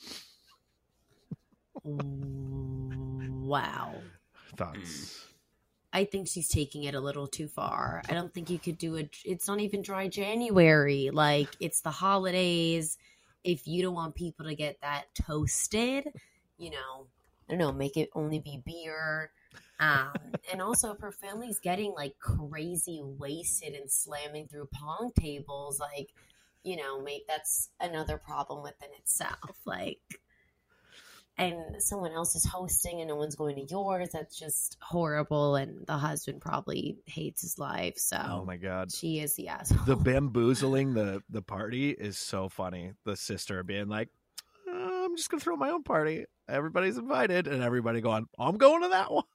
Wow. Thoughts? I think she's taking it a little too far. I don't think you could do it. It's not even dry January. Like, it's the holidays. If you don't want people to get that toasted, I don't know, make it only be beer. And also, if her family's getting like crazy wasted and slamming through pong tables, like, maybe that's another problem within itself. Like, and someone else is hosting and no one's going to yours. That's just horrible. And the husband probably hates his life. So, oh my God, she is the asshole. The bamboozling the party is so funny. The sister being like, I'm just going to throw my own party. Everybody's invited. And everybody going, I'm going to that one.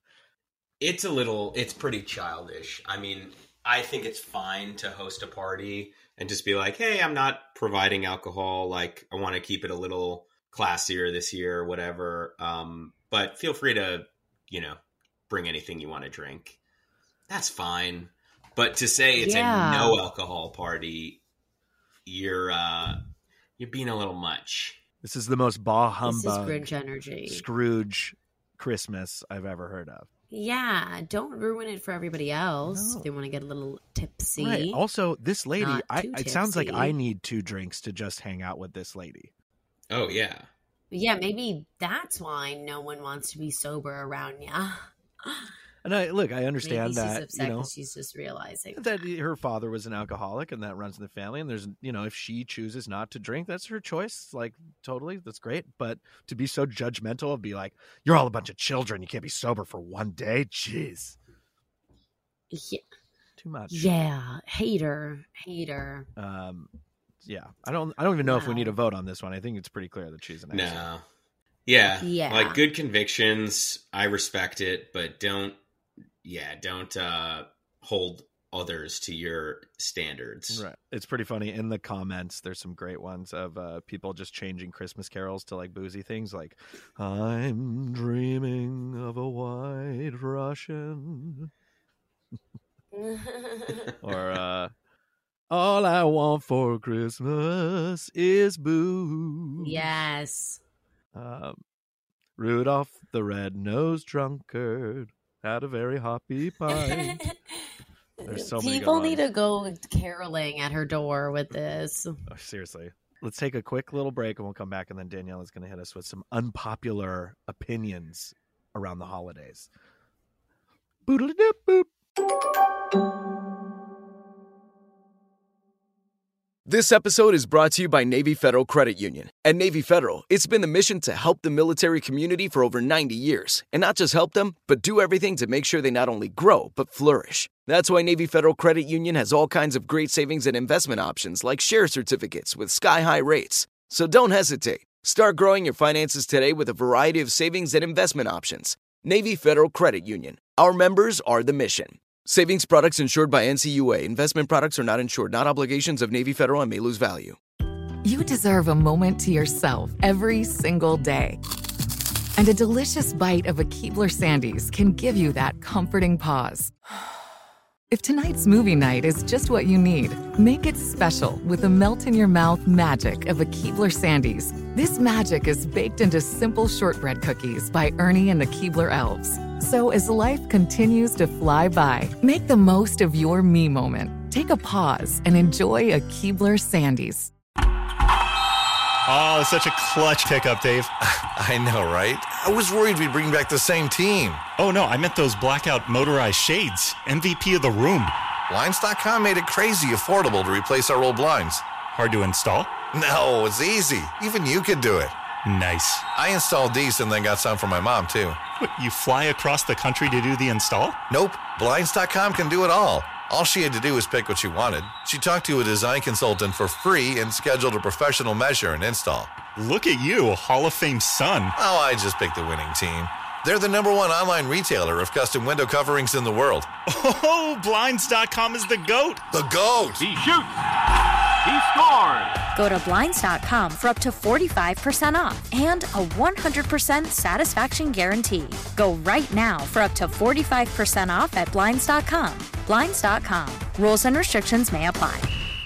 It's pretty childish. I mean, I think it's fine to host a party and just be like, hey, I'm not providing alcohol. Like, I want to keep it a little classier this year or whatever. But feel free to, bring anything you want to drink. That's fine. But to say it's a no alcohol party, you're being a little much. This is the most bah humbug, Grinch energy, Scrooge Christmas I've ever heard of. Yeah, don't ruin it for everybody else. No. They want to get a little tipsy. Right. Also, this lady, it sounds like I need 2 drinks to just hang out with this lady. Oh, yeah. Yeah, maybe that's why no one wants to be sober around you. And I understand maybe that, she's upset she's just realizing that her father was an alcoholic and that runs in the family. And there's, if she chooses not to drink, that's her choice. Like, totally, that's great. But to be so judgmental and be like, you're all a bunch of children, you can't be sober for 1 day. Jeez. Yeah. Too much. Yeah. Hater. Yeah. I don't even know if we need to vote on this one. I think it's pretty clear that she's an asshole. No. Yeah. Like, good convictions. I respect it, but don't hold others to your standards. Right. It's pretty funny. In the comments, there's some great ones of people just changing Christmas carols to like boozy things like, I'm dreaming of a white Russian. Or, all I want for Christmas is booze. Yes. Rudolph the red-nosed drunkard had a very hoppy pie. There's so many people need to go caroling at her door with this. Oh, seriously. Let's take a quick little break and we'll come back, and then Danielle is going to hit us with some unpopular opinions around the holidays. Boodle-doop-boop. This episode is brought to you by Navy Federal Credit Union. At Navy Federal, it's been the mission to help the military community for over 90 years. And not just help them, but do everything to make sure they not only grow, but flourish. That's why Navy Federal Credit Union has all kinds of great savings and investment options like share certificates with sky-high rates. So don't hesitate. Start growing your finances today with a variety of savings and investment options. Navy Federal Credit Union. Our members are the mission. Savings products insured by NCUA. Investment products are not insured, not obligations of Navy Federal and may lose value. You deserve a moment to yourself every single day. And a delicious bite of a Keebler Sandies can give you that comforting pause. If tonight's movie night is just what you need, make it special with the melt-in-your-mouth magic of a Keebler Sandies. This magic is baked into simple shortbread cookies by Ernie and the Keebler Elves. So as life continues to fly by, make the most of your me moment. Take a pause and enjoy a Keebler Sandies. Oh, such a clutch pickup, Dave. I know, right? I was worried we'd bring back the same team. Oh, no, I meant those blackout motorized shades. MVP of the room. Blinds.com made it crazy affordable to replace our old blinds. Hard to install? No, it's easy. Even you could do it. Nice. I installed these and then got some for my mom, too. What, you fly across the country to do the install? Nope. Blinds.com can do it all. All she had to do was pick what she wanted. She talked to a design consultant for free and scheduled a professional measure and install. Look at you, Hall of Fame son. Oh, I just picked the winning team. They're the #1 online retailer of custom window coverings in the world. Oh, Blinds.com is the GOAT. The GOAT. He shoots. He scored. Go to Blinds.com for up to 45% off and a 100% satisfaction guarantee. Go right now for up to 45% off at Blinds.com. Blinds.com. Rules and restrictions may apply.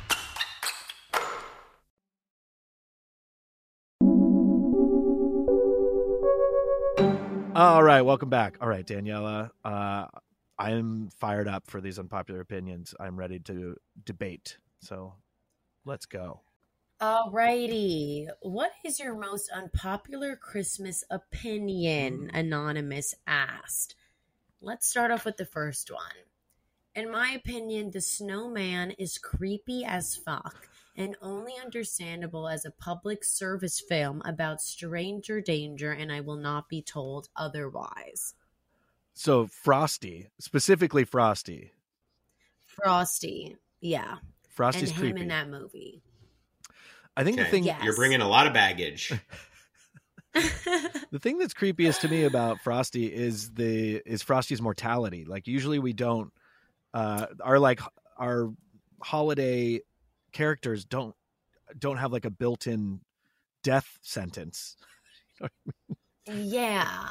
All right, welcome back. All right, Daniela, I'm fired up for these unpopular opinions. I'm ready to debate. So let's go. Alrighty. What is your most unpopular Christmas opinion? Anonymous asked. Let's start off with the first one. In my opinion, the snowman is creepy as fuck and only understandable as a public service film about stranger danger, and I will not be told otherwise. So Frosty, specifically Frosty. Frosty, yeah. Frosty's and creepy. Him in that movie. I think the thing You're bringing a lot of baggage. The thing that's creepiest to me about Frosty is Frosty's mortality. Like usually we don't our holiday characters don't have like a built-in death sentence. Yeah.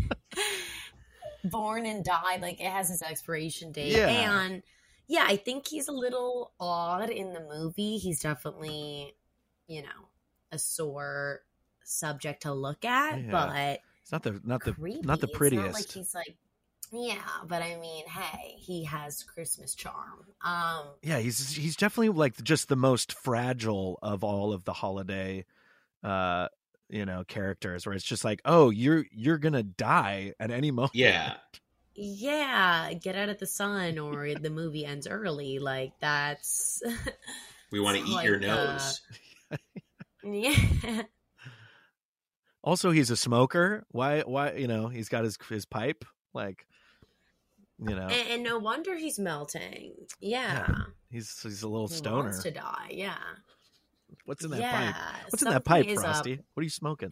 Born and died, like it has its expiration date. Yeah. And yeah, I think he's a little odd in the movie. He's definitely, a sore subject to look at, but it's not the creepy. prettiest. It's not like he's like, yeah, but I mean, hey, he has Christmas charm. Yeah, he's definitely like just the most fragile of all of the holiday characters, where it's just like, oh, you're gonna die at any moment. Yeah. Yeah, get out of the sun or the movie ends early. Like that's we want to eat your nose. Yeah. Also, he's a smoker. Why he's got his pipe, like and no wonder he's melting. Yeah. He's a little he stoner. Wants to die. Yeah. What's in that pipe? What's in that pipe, Frosty? Up. What are you smoking?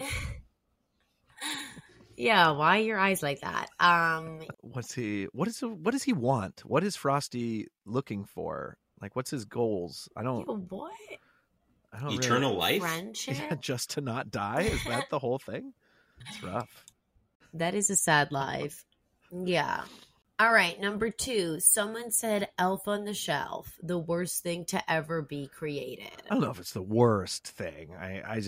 Yeah, why are your eyes like that? What does he want? What is Frosty looking for? Like, what's his goals? What? Eternal life? Friendship? Yeah, just to not die? Is that the whole thing? It's rough. That is a sad life. Yeah. All right, number 2. Someone said Elf on the Shelf, the worst thing to ever be created. I don't know if it's the worst thing. I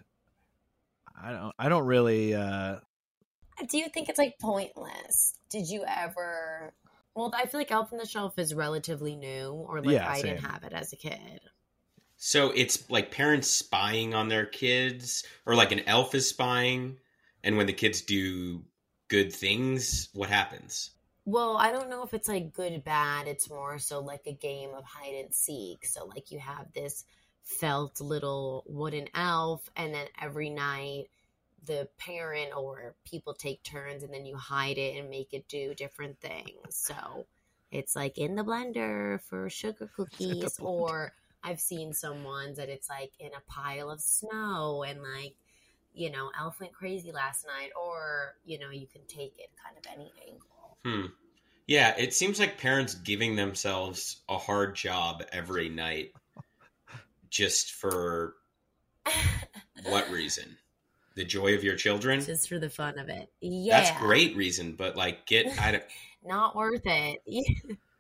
don't really Do you think it's like pointless? Did you ever? Well, I feel like Elf on the Shelf is relatively new, or like I didn't have it as a kid. So it's like parents spying on their kids, or like an elf is spying, and when the kids do good things, what happens? Well, I don't know if it's like good, bad. It's more so like a game of hide and seek. So like you have this felt little wooden elf, and then every night the parent or people take turns, and then you hide it and make it do different things. So it's like in the blender for sugar cookies, or I've seen some ones that it's like in a pile of snow and like, elf went crazy last night, or, you can take it kind of any angle. Yeah, it seems like parents giving themselves a hard job every night just for what reason? The joy of your children? Just for the fun of it. Yeah. That's great reason, but like not worth it.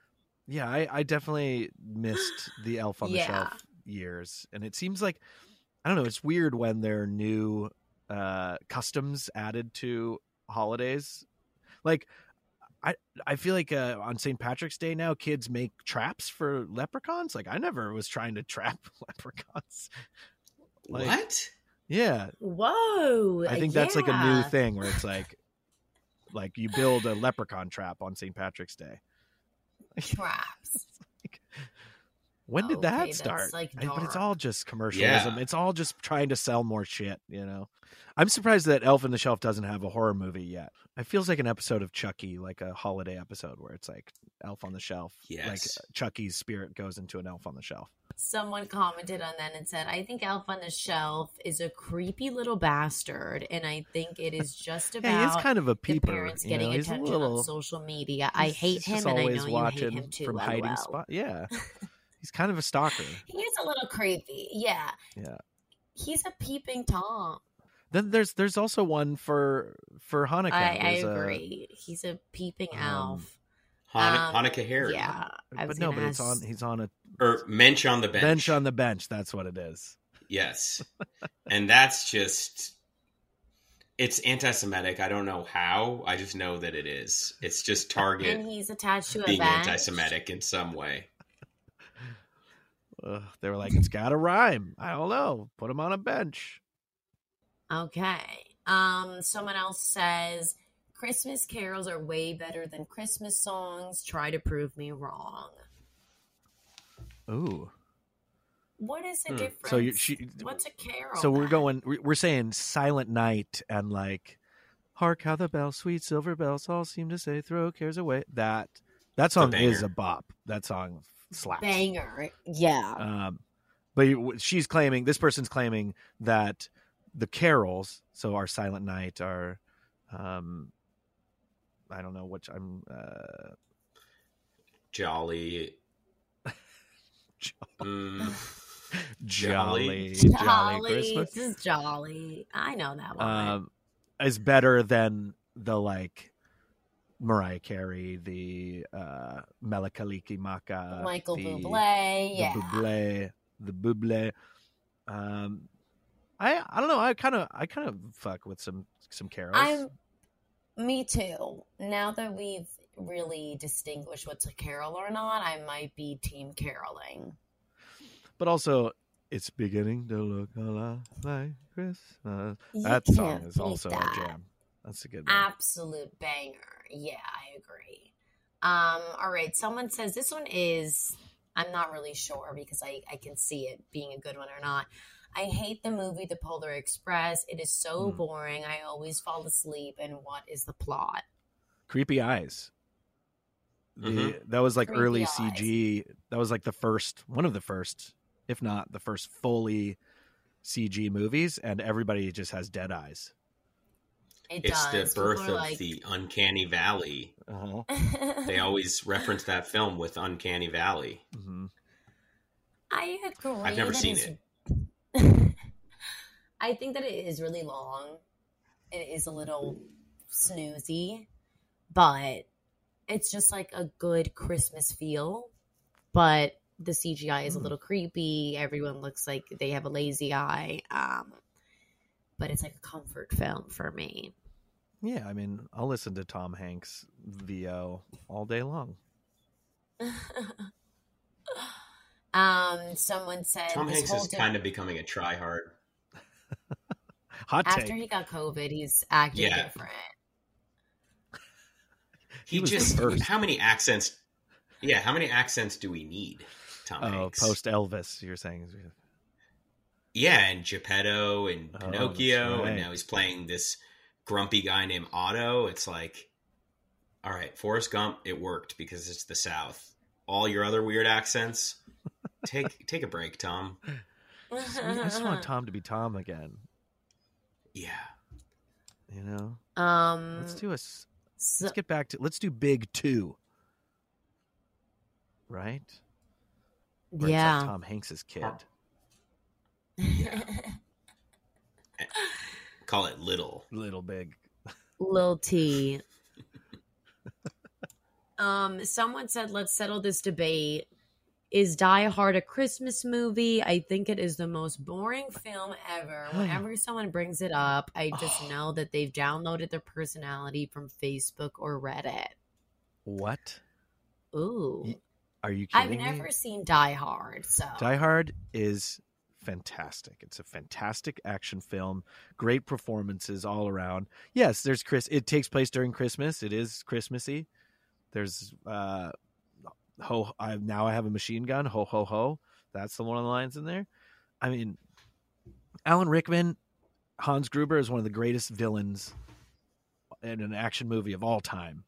Yeah, I definitely missed the Elf on the Shelf years. And it seems like, I don't know, it's weird when there are new customs added to holidays. Like, I feel like on St. Patrick's Day now, kids make traps for leprechauns. Like, I never was trying to trap leprechauns. Like, what? Yeah. Whoa. I think that's like a new thing where it's like you build a leprechaun trap on St. Patrick's Day. Traps. When did that start? Like but it's all just commercialism. Yeah. It's all just trying to sell more shit, you know? I'm surprised that Elf on the Shelf doesn't have a horror movie yet. It feels like an episode of Chucky, like a holiday episode where it's like Elf on the Shelf. Yes. Like Chucky's spirit goes into an Elf on the Shelf. Someone commented on that and said, I think Elf on the Shelf is a creepy little bastard, and I think it is just about he's kind of a peeper, the parents getting attention on social media. I hate him, and I know you hate him too. From hiding spot. Yeah. He's kind of a stalker. He is a little creepy. Yeah. Yeah. He's a peeping Tom. Then there's also one for Hanukkah. I agree. He's a peeping elf. Hanukkah Harry. Yeah. He's on a Mensch on the Bench. Bench on the Bench. That's what it is. Yes. And that's just, it's anti-Semitic. I don't know how. I just know that it is. It's just Target. And he's attached to a being bench. Anti-Semitic in some way. They were like, it's got to rhyme. I don't know. Put him on a bench. Okay. Someone else says, Christmas carols are way better than Christmas songs. Try to prove me wrong. Ooh. What is the difference? So what's a carol? So we're saying Silent Night and like, hark how the bells, sweet silver bells, all seem to say, throw cares away. That song is a bop. That song slaps. Banger. Yeah. But this person's claiming that the carols, so our Silent Night, our I don't know which I'm Jolly Jolly Christmas. This is Jolly. I know that one. Is better than the like Mariah Carey, the Mele Kalikimaka, Michael Bublé, the Bublé. I don't know. I kind of fuck with some carols. Me too. Now that we've really distinguished what's a carol or not, I might be team caroling. But also, it's beginning to look a lot like Christmas. That You song can't is also beat a that. jam. That's a good one. Absolute banger. Yeah, I agree. All right. Someone says this one is, I'm not really sure because I can see it being a good one or not. I hate the movie The Polar Express. It is so boring. I always fall asleep. And what is the plot? Creepy Eyes. That was like Creepy early Eyes. CG. That was like one of the first, if not the first fully CG movies, and everybody just has dead eyes. It's the birth of the Uncanny Valley. Uh-huh. They always reference that film with Uncanny Valley. Mm-hmm. I agree. I've never seen it. I think that it is really long. It is a little snoozy, but it's just like a good Christmas feel. But the CGI is a little creepy. Everyone looks like they have a lazy eye. But it's like a comfort film for me. Yeah, I mean, I'll listen to Tom Hanks VO all day long. Someone said Tom Hanks is kind of becoming a tryhard. Hot take. After he got COVID, he's acting different. He just, how many accents? Yeah, how many accents do we need, Tom Hanks? Post Elvis, you're saying? Yeah, and Geppetto and Pinocchio, right. and now he's playing this grumpy guy named Otto. It's like, all right, Forrest Gump, it worked because it's the South. All your other weird accents, take a break, Tom. I just want Tom to be Tom again. Yeah. You know? Let's get back to, let's do Big 2. Right? Where it's like Tom Hanks's kid. Yeah. Call it Little Big. Lil T. Someone said, let's settle this debate. Is Die Hard a Christmas movie? I think it is the most boring film ever. Whenever someone brings it up, I just know that they've downloaded their personality from Facebook or Reddit. What? Ooh. Are you kidding I've me? never seen Die Hard, so. Die Hard is fantastic. It's a fantastic action film. Great performances all around. Yes, there's it takes place during Christmas. It is Christmassy. There's I have a machine gun. Ho ho ho. That's the one of the lines in there. I mean, Alan Rickman, Hans Gruber is one of the greatest villains in an action movie of all time.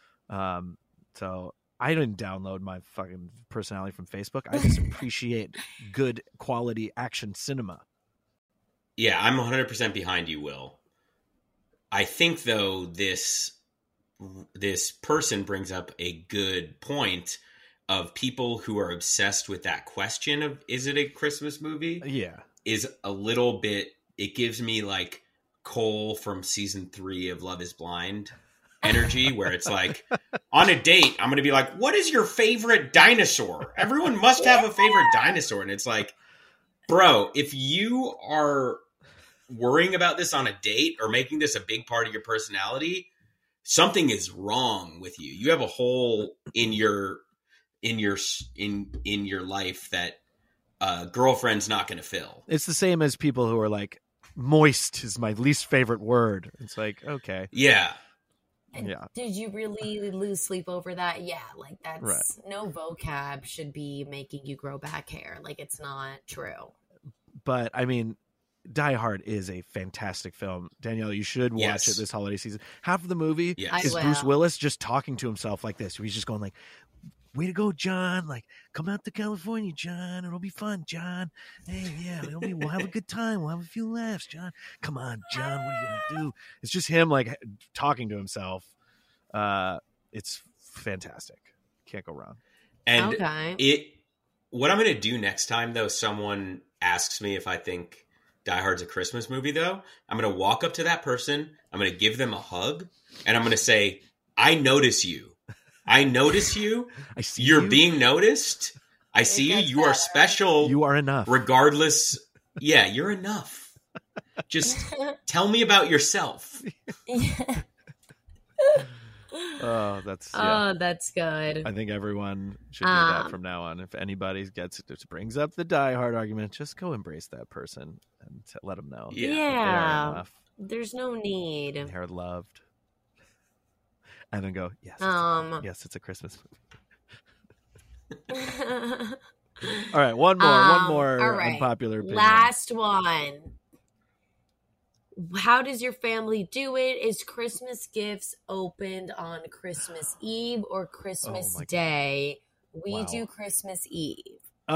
So I didn't download my fucking personality from Facebook. I just appreciate good quality action cinema. Yeah, I'm 100% behind you, Will. I think, though, this person brings up a good point of people who are obsessed with that question of, is it a Christmas movie? Yeah. Is a little bit, it gives me like Cole from season 3 of Love is Blind energy, where it's like, on a date, I'm going to be like, what is your favorite dinosaur? Everyone must have a favorite dinosaur. And it's like, bro, if you are worrying about this on a date or making this a big part of your personality, something is wrong with you. You have a hole in your life that girlfriend's not going to fill. It's the same as people who are like, moist is my least favorite word. It's like, okay. Yeah. Yeah. Did you really lose sleep over that? Yeah, like that's right. No vocab should be making you grow back hair. Like it's not true. But I mean, Die Hard is a fantastic film. Danielle, you should watch it this holiday season. Half of the movie is Bruce Willis just talking to himself like this. He's just going like, way to go, John. Like, come out to California, John. It'll be fun, John. Hey, yeah, we'll have a good time. We'll have a few laughs, John. Come on, John. What are you going to do? It's just him, like, talking to himself. It's fantastic. Can't go wrong. And what I'm going to do next time, though, someone asks me if I think Die Hard's a Christmas movie, though, I'm going to walk up to that person. I'm going to give them a hug. And I'm going to say, I notice you. I notice you. I see You're you. being noticed. I see you. You are special. You are enough. Regardless. Yeah, you're enough. Just tell me about yourself. Oh, that's good. I think everyone should do that from now on. If anybody brings up the Die Hard argument, just go embrace that person and let them know. Yeah. There's no need. They're loved. And then go, yes, it's a Christmas movie. All right, one more unpopular opinion. Last one. How does your family do it? Is Christmas gifts opened on Christmas Eve or Christmas Day? We do Christmas Eve.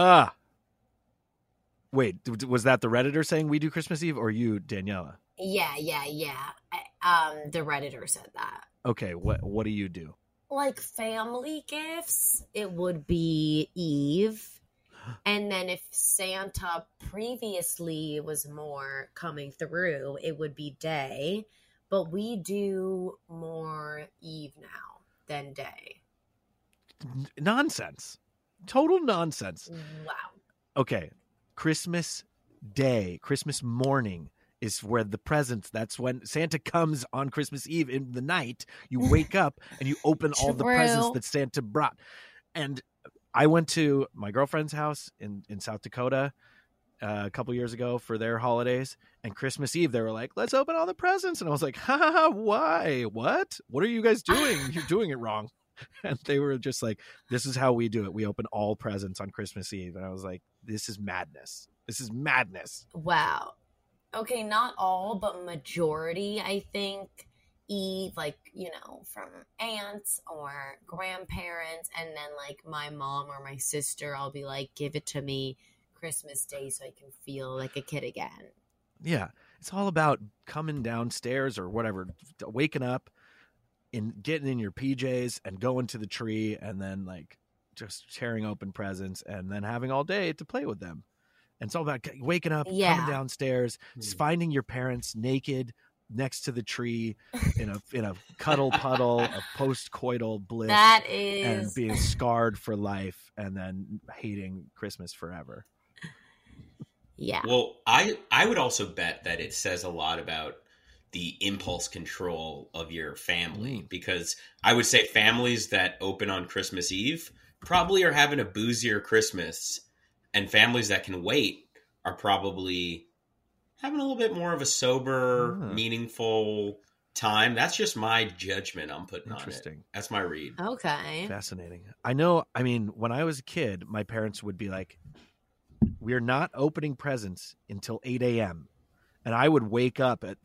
Wait, was that the Redditor saying we do Christmas Eve or you, Daniela? Yeah. The Redditor said that. Okay, what do you do? Like family gifts, it would be Eve. And then if Santa previously was more coming through, it would be day. But we do more Eve now than day. Nonsense. Total nonsense. Wow. Okay, Christmas Day, Christmas morning is where the presents, that's when Santa comes on Christmas Eve in the night. You wake up and you open all the presents that Santa brought. And I went to my girlfriend's house in South Dakota a couple years ago for their holidays, and Christmas Eve they were like, let's open all the presents. And I was like, why? What are you guys doing? You're doing it wrong. And they were just like, this is how we do it. We open all presents on Christmas Eve. And I was like, this is madness. Wow. Okay, not all, but majority, I think, Eve, like, from aunts or grandparents, and then like my mom or my sister, I'll be like, give it to me Christmas Day so I can feel like a kid again. Yeah, it's all about coming downstairs or whatever, waking up and getting in your PJs and going to the tree and then like just tearing open presents and then having all day to play with them. And it's all about waking up, coming downstairs, finding your parents naked next to the tree in a cuddle puddle of post-coital bliss, and being scarred for life, and then hating Christmas forever. Yeah. Well, I would also bet that it says a lot about the impulse control of your family, because I would say families that open on Christmas Eve probably are having a boozier Christmas, and families that can wait are probably having a little bit more of a sober, meaningful time. That's just my judgment I'm putting on it. That's my read. Okay. Fascinating. I know. I mean, when I was a kid, my parents would be like, we're not opening presents until 8 a.m. And I would wake up at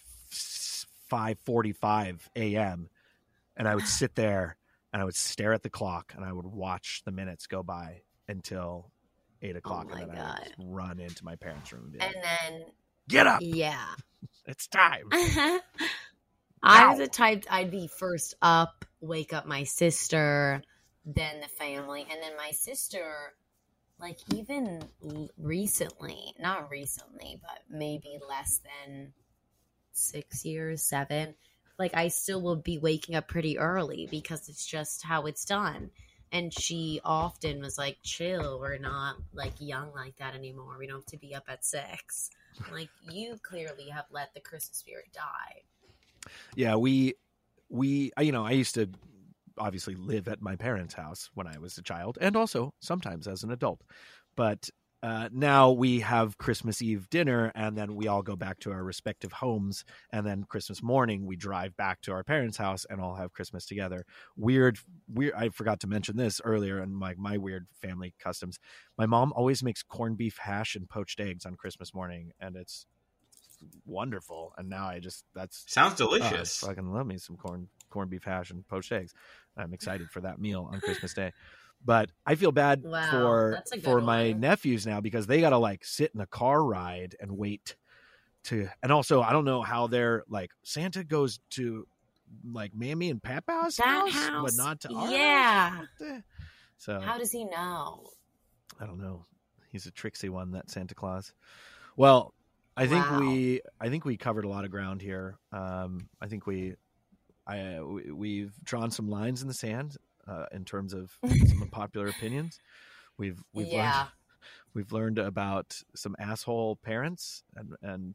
5:45 a.m. and I would sit there and I would stare at the clock and I would watch the minutes go by until 8 o'clock. Oh, and then I would run into my parents' room and be and like, then get up. Yeah. It's time. I was the type, I'd be first up, wake up my sister, then the family. And then my sister, like even recently, not recently, but maybe less than 6 years, 7, like I still will be waking up pretty early because it's just how it's done. And she often was like, chill, we're not like young like that anymore. We don't have to be up at 6. Like, you clearly have let the Christmas spirit die. Yeah, we I used to obviously live at my parents' house when I was a child, and also sometimes as an adult. But now we have Christmas Eve dinner, and then we all go back to our respective homes, and then Christmas morning we drive back to our parents' house and all have Christmas together. Weird. I forgot to mention this earlier in my weird family customs. My mom always makes corned beef hash and poached eggs on Christmas morning, and it's wonderful. And now that's sounds delicious. I fucking love me some corned beef hash and poached eggs. I'm excited for that meal on Christmas Day. But I feel bad for my nephews now because they got to like sit in a car ride and wait and also I don't know how they're like, Santa goes to like Mammy and Papa's house, but not to ours. Yeah. So how does he know? I don't know. He's a tricksy one, that Santa Claus. Well, I think we covered a lot of ground here. I think we've drawn some lines in the sand. In terms of some unpopular opinions, we've learned about some asshole parents and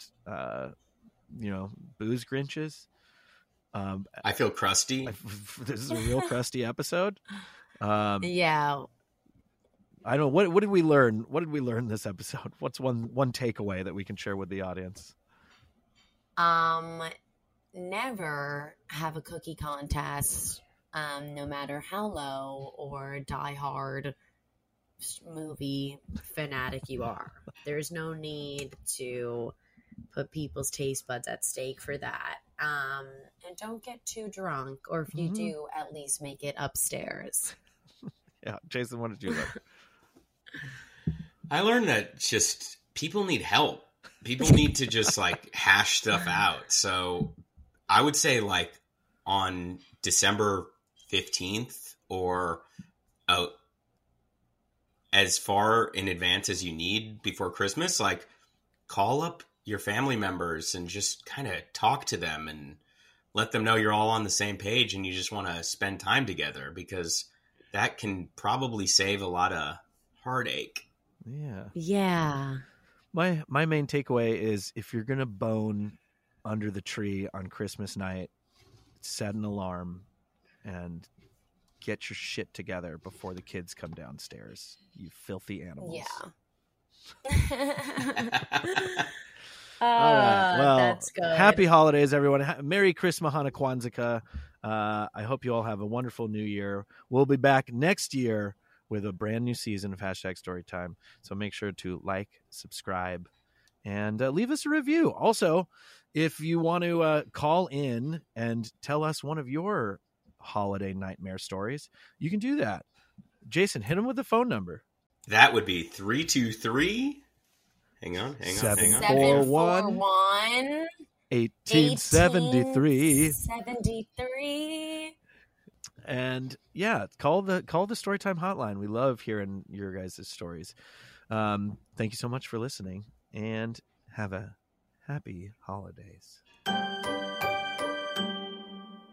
booze Grinches. I feel crusty. This is a real crusty episode. Yeah. I don't know. What did we learn? What did we learn this episode? What's one takeaway that we can share with the audience? Never have a cookie contest. No matter how low or diehard movie fanatic you are. There's no need to put people's taste buds at stake for that. And don't get too drunk, or if you do, at least make it upstairs. Yeah. Jason, what did you learn? I learned that just people need help. People need to just like hash stuff out. So I would say like on December 15th or as far in advance as you need before Christmas, like call up your family members and just kind of talk to them and let them know you're all on the same page and you just want to spend time together, because that can probably save a lot of heartache. Yeah. Yeah. My main takeaway is if you're going to bone under the tree on Christmas night, set an alarm and get your shit together before the kids come downstairs, you filthy animals. Yeah. All right. Well, that's good. Happy holidays, everyone. Merry Christmas, Hana Kwanzaa. I hope you all have a wonderful new year. We'll be back next year with a brand new season of #Storytime. So make sure to like, subscribe, and leave us a review. Also, if you want to call in and tell us one of your holiday nightmare stories, you can do that. Jason, hit him with the phone number. That would be 323. Hang on. 741 1873. 73. And yeah, call the Storytime hotline. We love hearing your guys' stories. Thank you so much for listening, and have a happy holidays.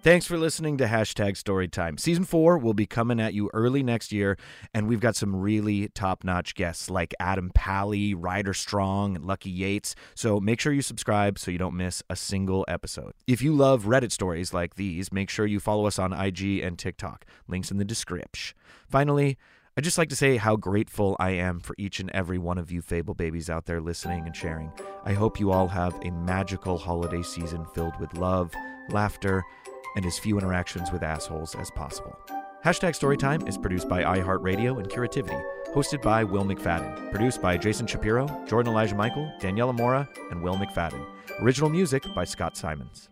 Thanks for listening to Hashtag Storytime. Season 4 will be coming at you early next year, and we've got some really top-notch guests like Adam Pally, Ryder Strong, and Lucky Yates. So make sure you subscribe so you don't miss a single episode. If you love Reddit stories like these, make sure you follow us on IG and TikTok. Links in the description. Finally, I'd just like to say how grateful I am for each and every one of you Fable babies out there listening and sharing. I hope you all have a magical holiday season filled with love, laughter, and as few interactions with assholes as possible. Hashtag Storytime is produced by iHeartRadio and Curativity, hosted by Will McFadden, produced by Jason Shapiro, Jordan Elijah Michael, Daniela Mora, and Will McFadden. Original music by Scott Simons.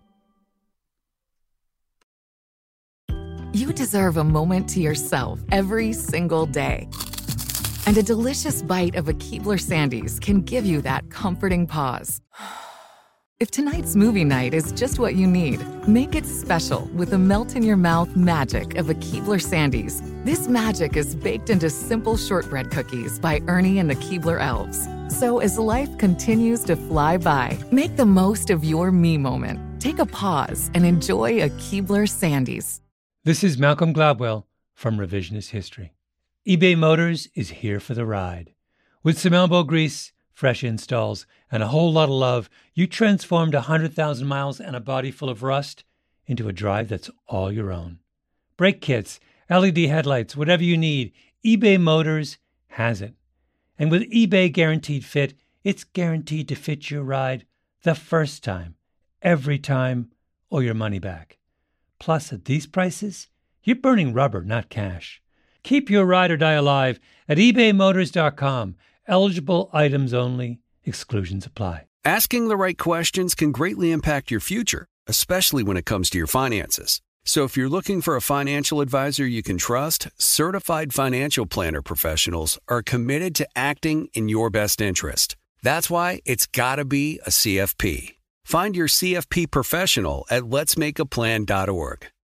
You deserve a moment to yourself every single day. And a delicious bite of a Keebler Sandies can give you that comforting pause. If tonight's movie night is just what you need, make it special with the melt-in-your-mouth magic of a Keebler Sandies. This magic is baked into simple shortbread cookies by Ernie and the Keebler Elves. So as life continues to fly by, make the most of your me moment. Take a pause and enjoy a Keebler Sandies. This is Malcolm Gladwell from Revisionist History. eBay Motors is here for the ride. With some elbow grease, fresh installs, and a whole lot of love, you transformed 100,000 miles and a body full of rust into a drive that's all your own. Brake kits, LED headlights, whatever you need, eBay Motors has it. And with eBay Guaranteed Fit, it's guaranteed to fit your ride the first time, every time, or your money back. Plus, at these prices, you're burning rubber, not cash. Keep your ride or die alive at ebaymotors.com. Eligible items only. Exclusions apply. Asking the right questions can greatly impact your future, especially when it comes to your finances. So if you're looking for a financial advisor you can trust, certified financial planner professionals are committed to acting in your best interest. That's why it's got to be a CFP. Find your CFP professional at letsmakeaplan.org.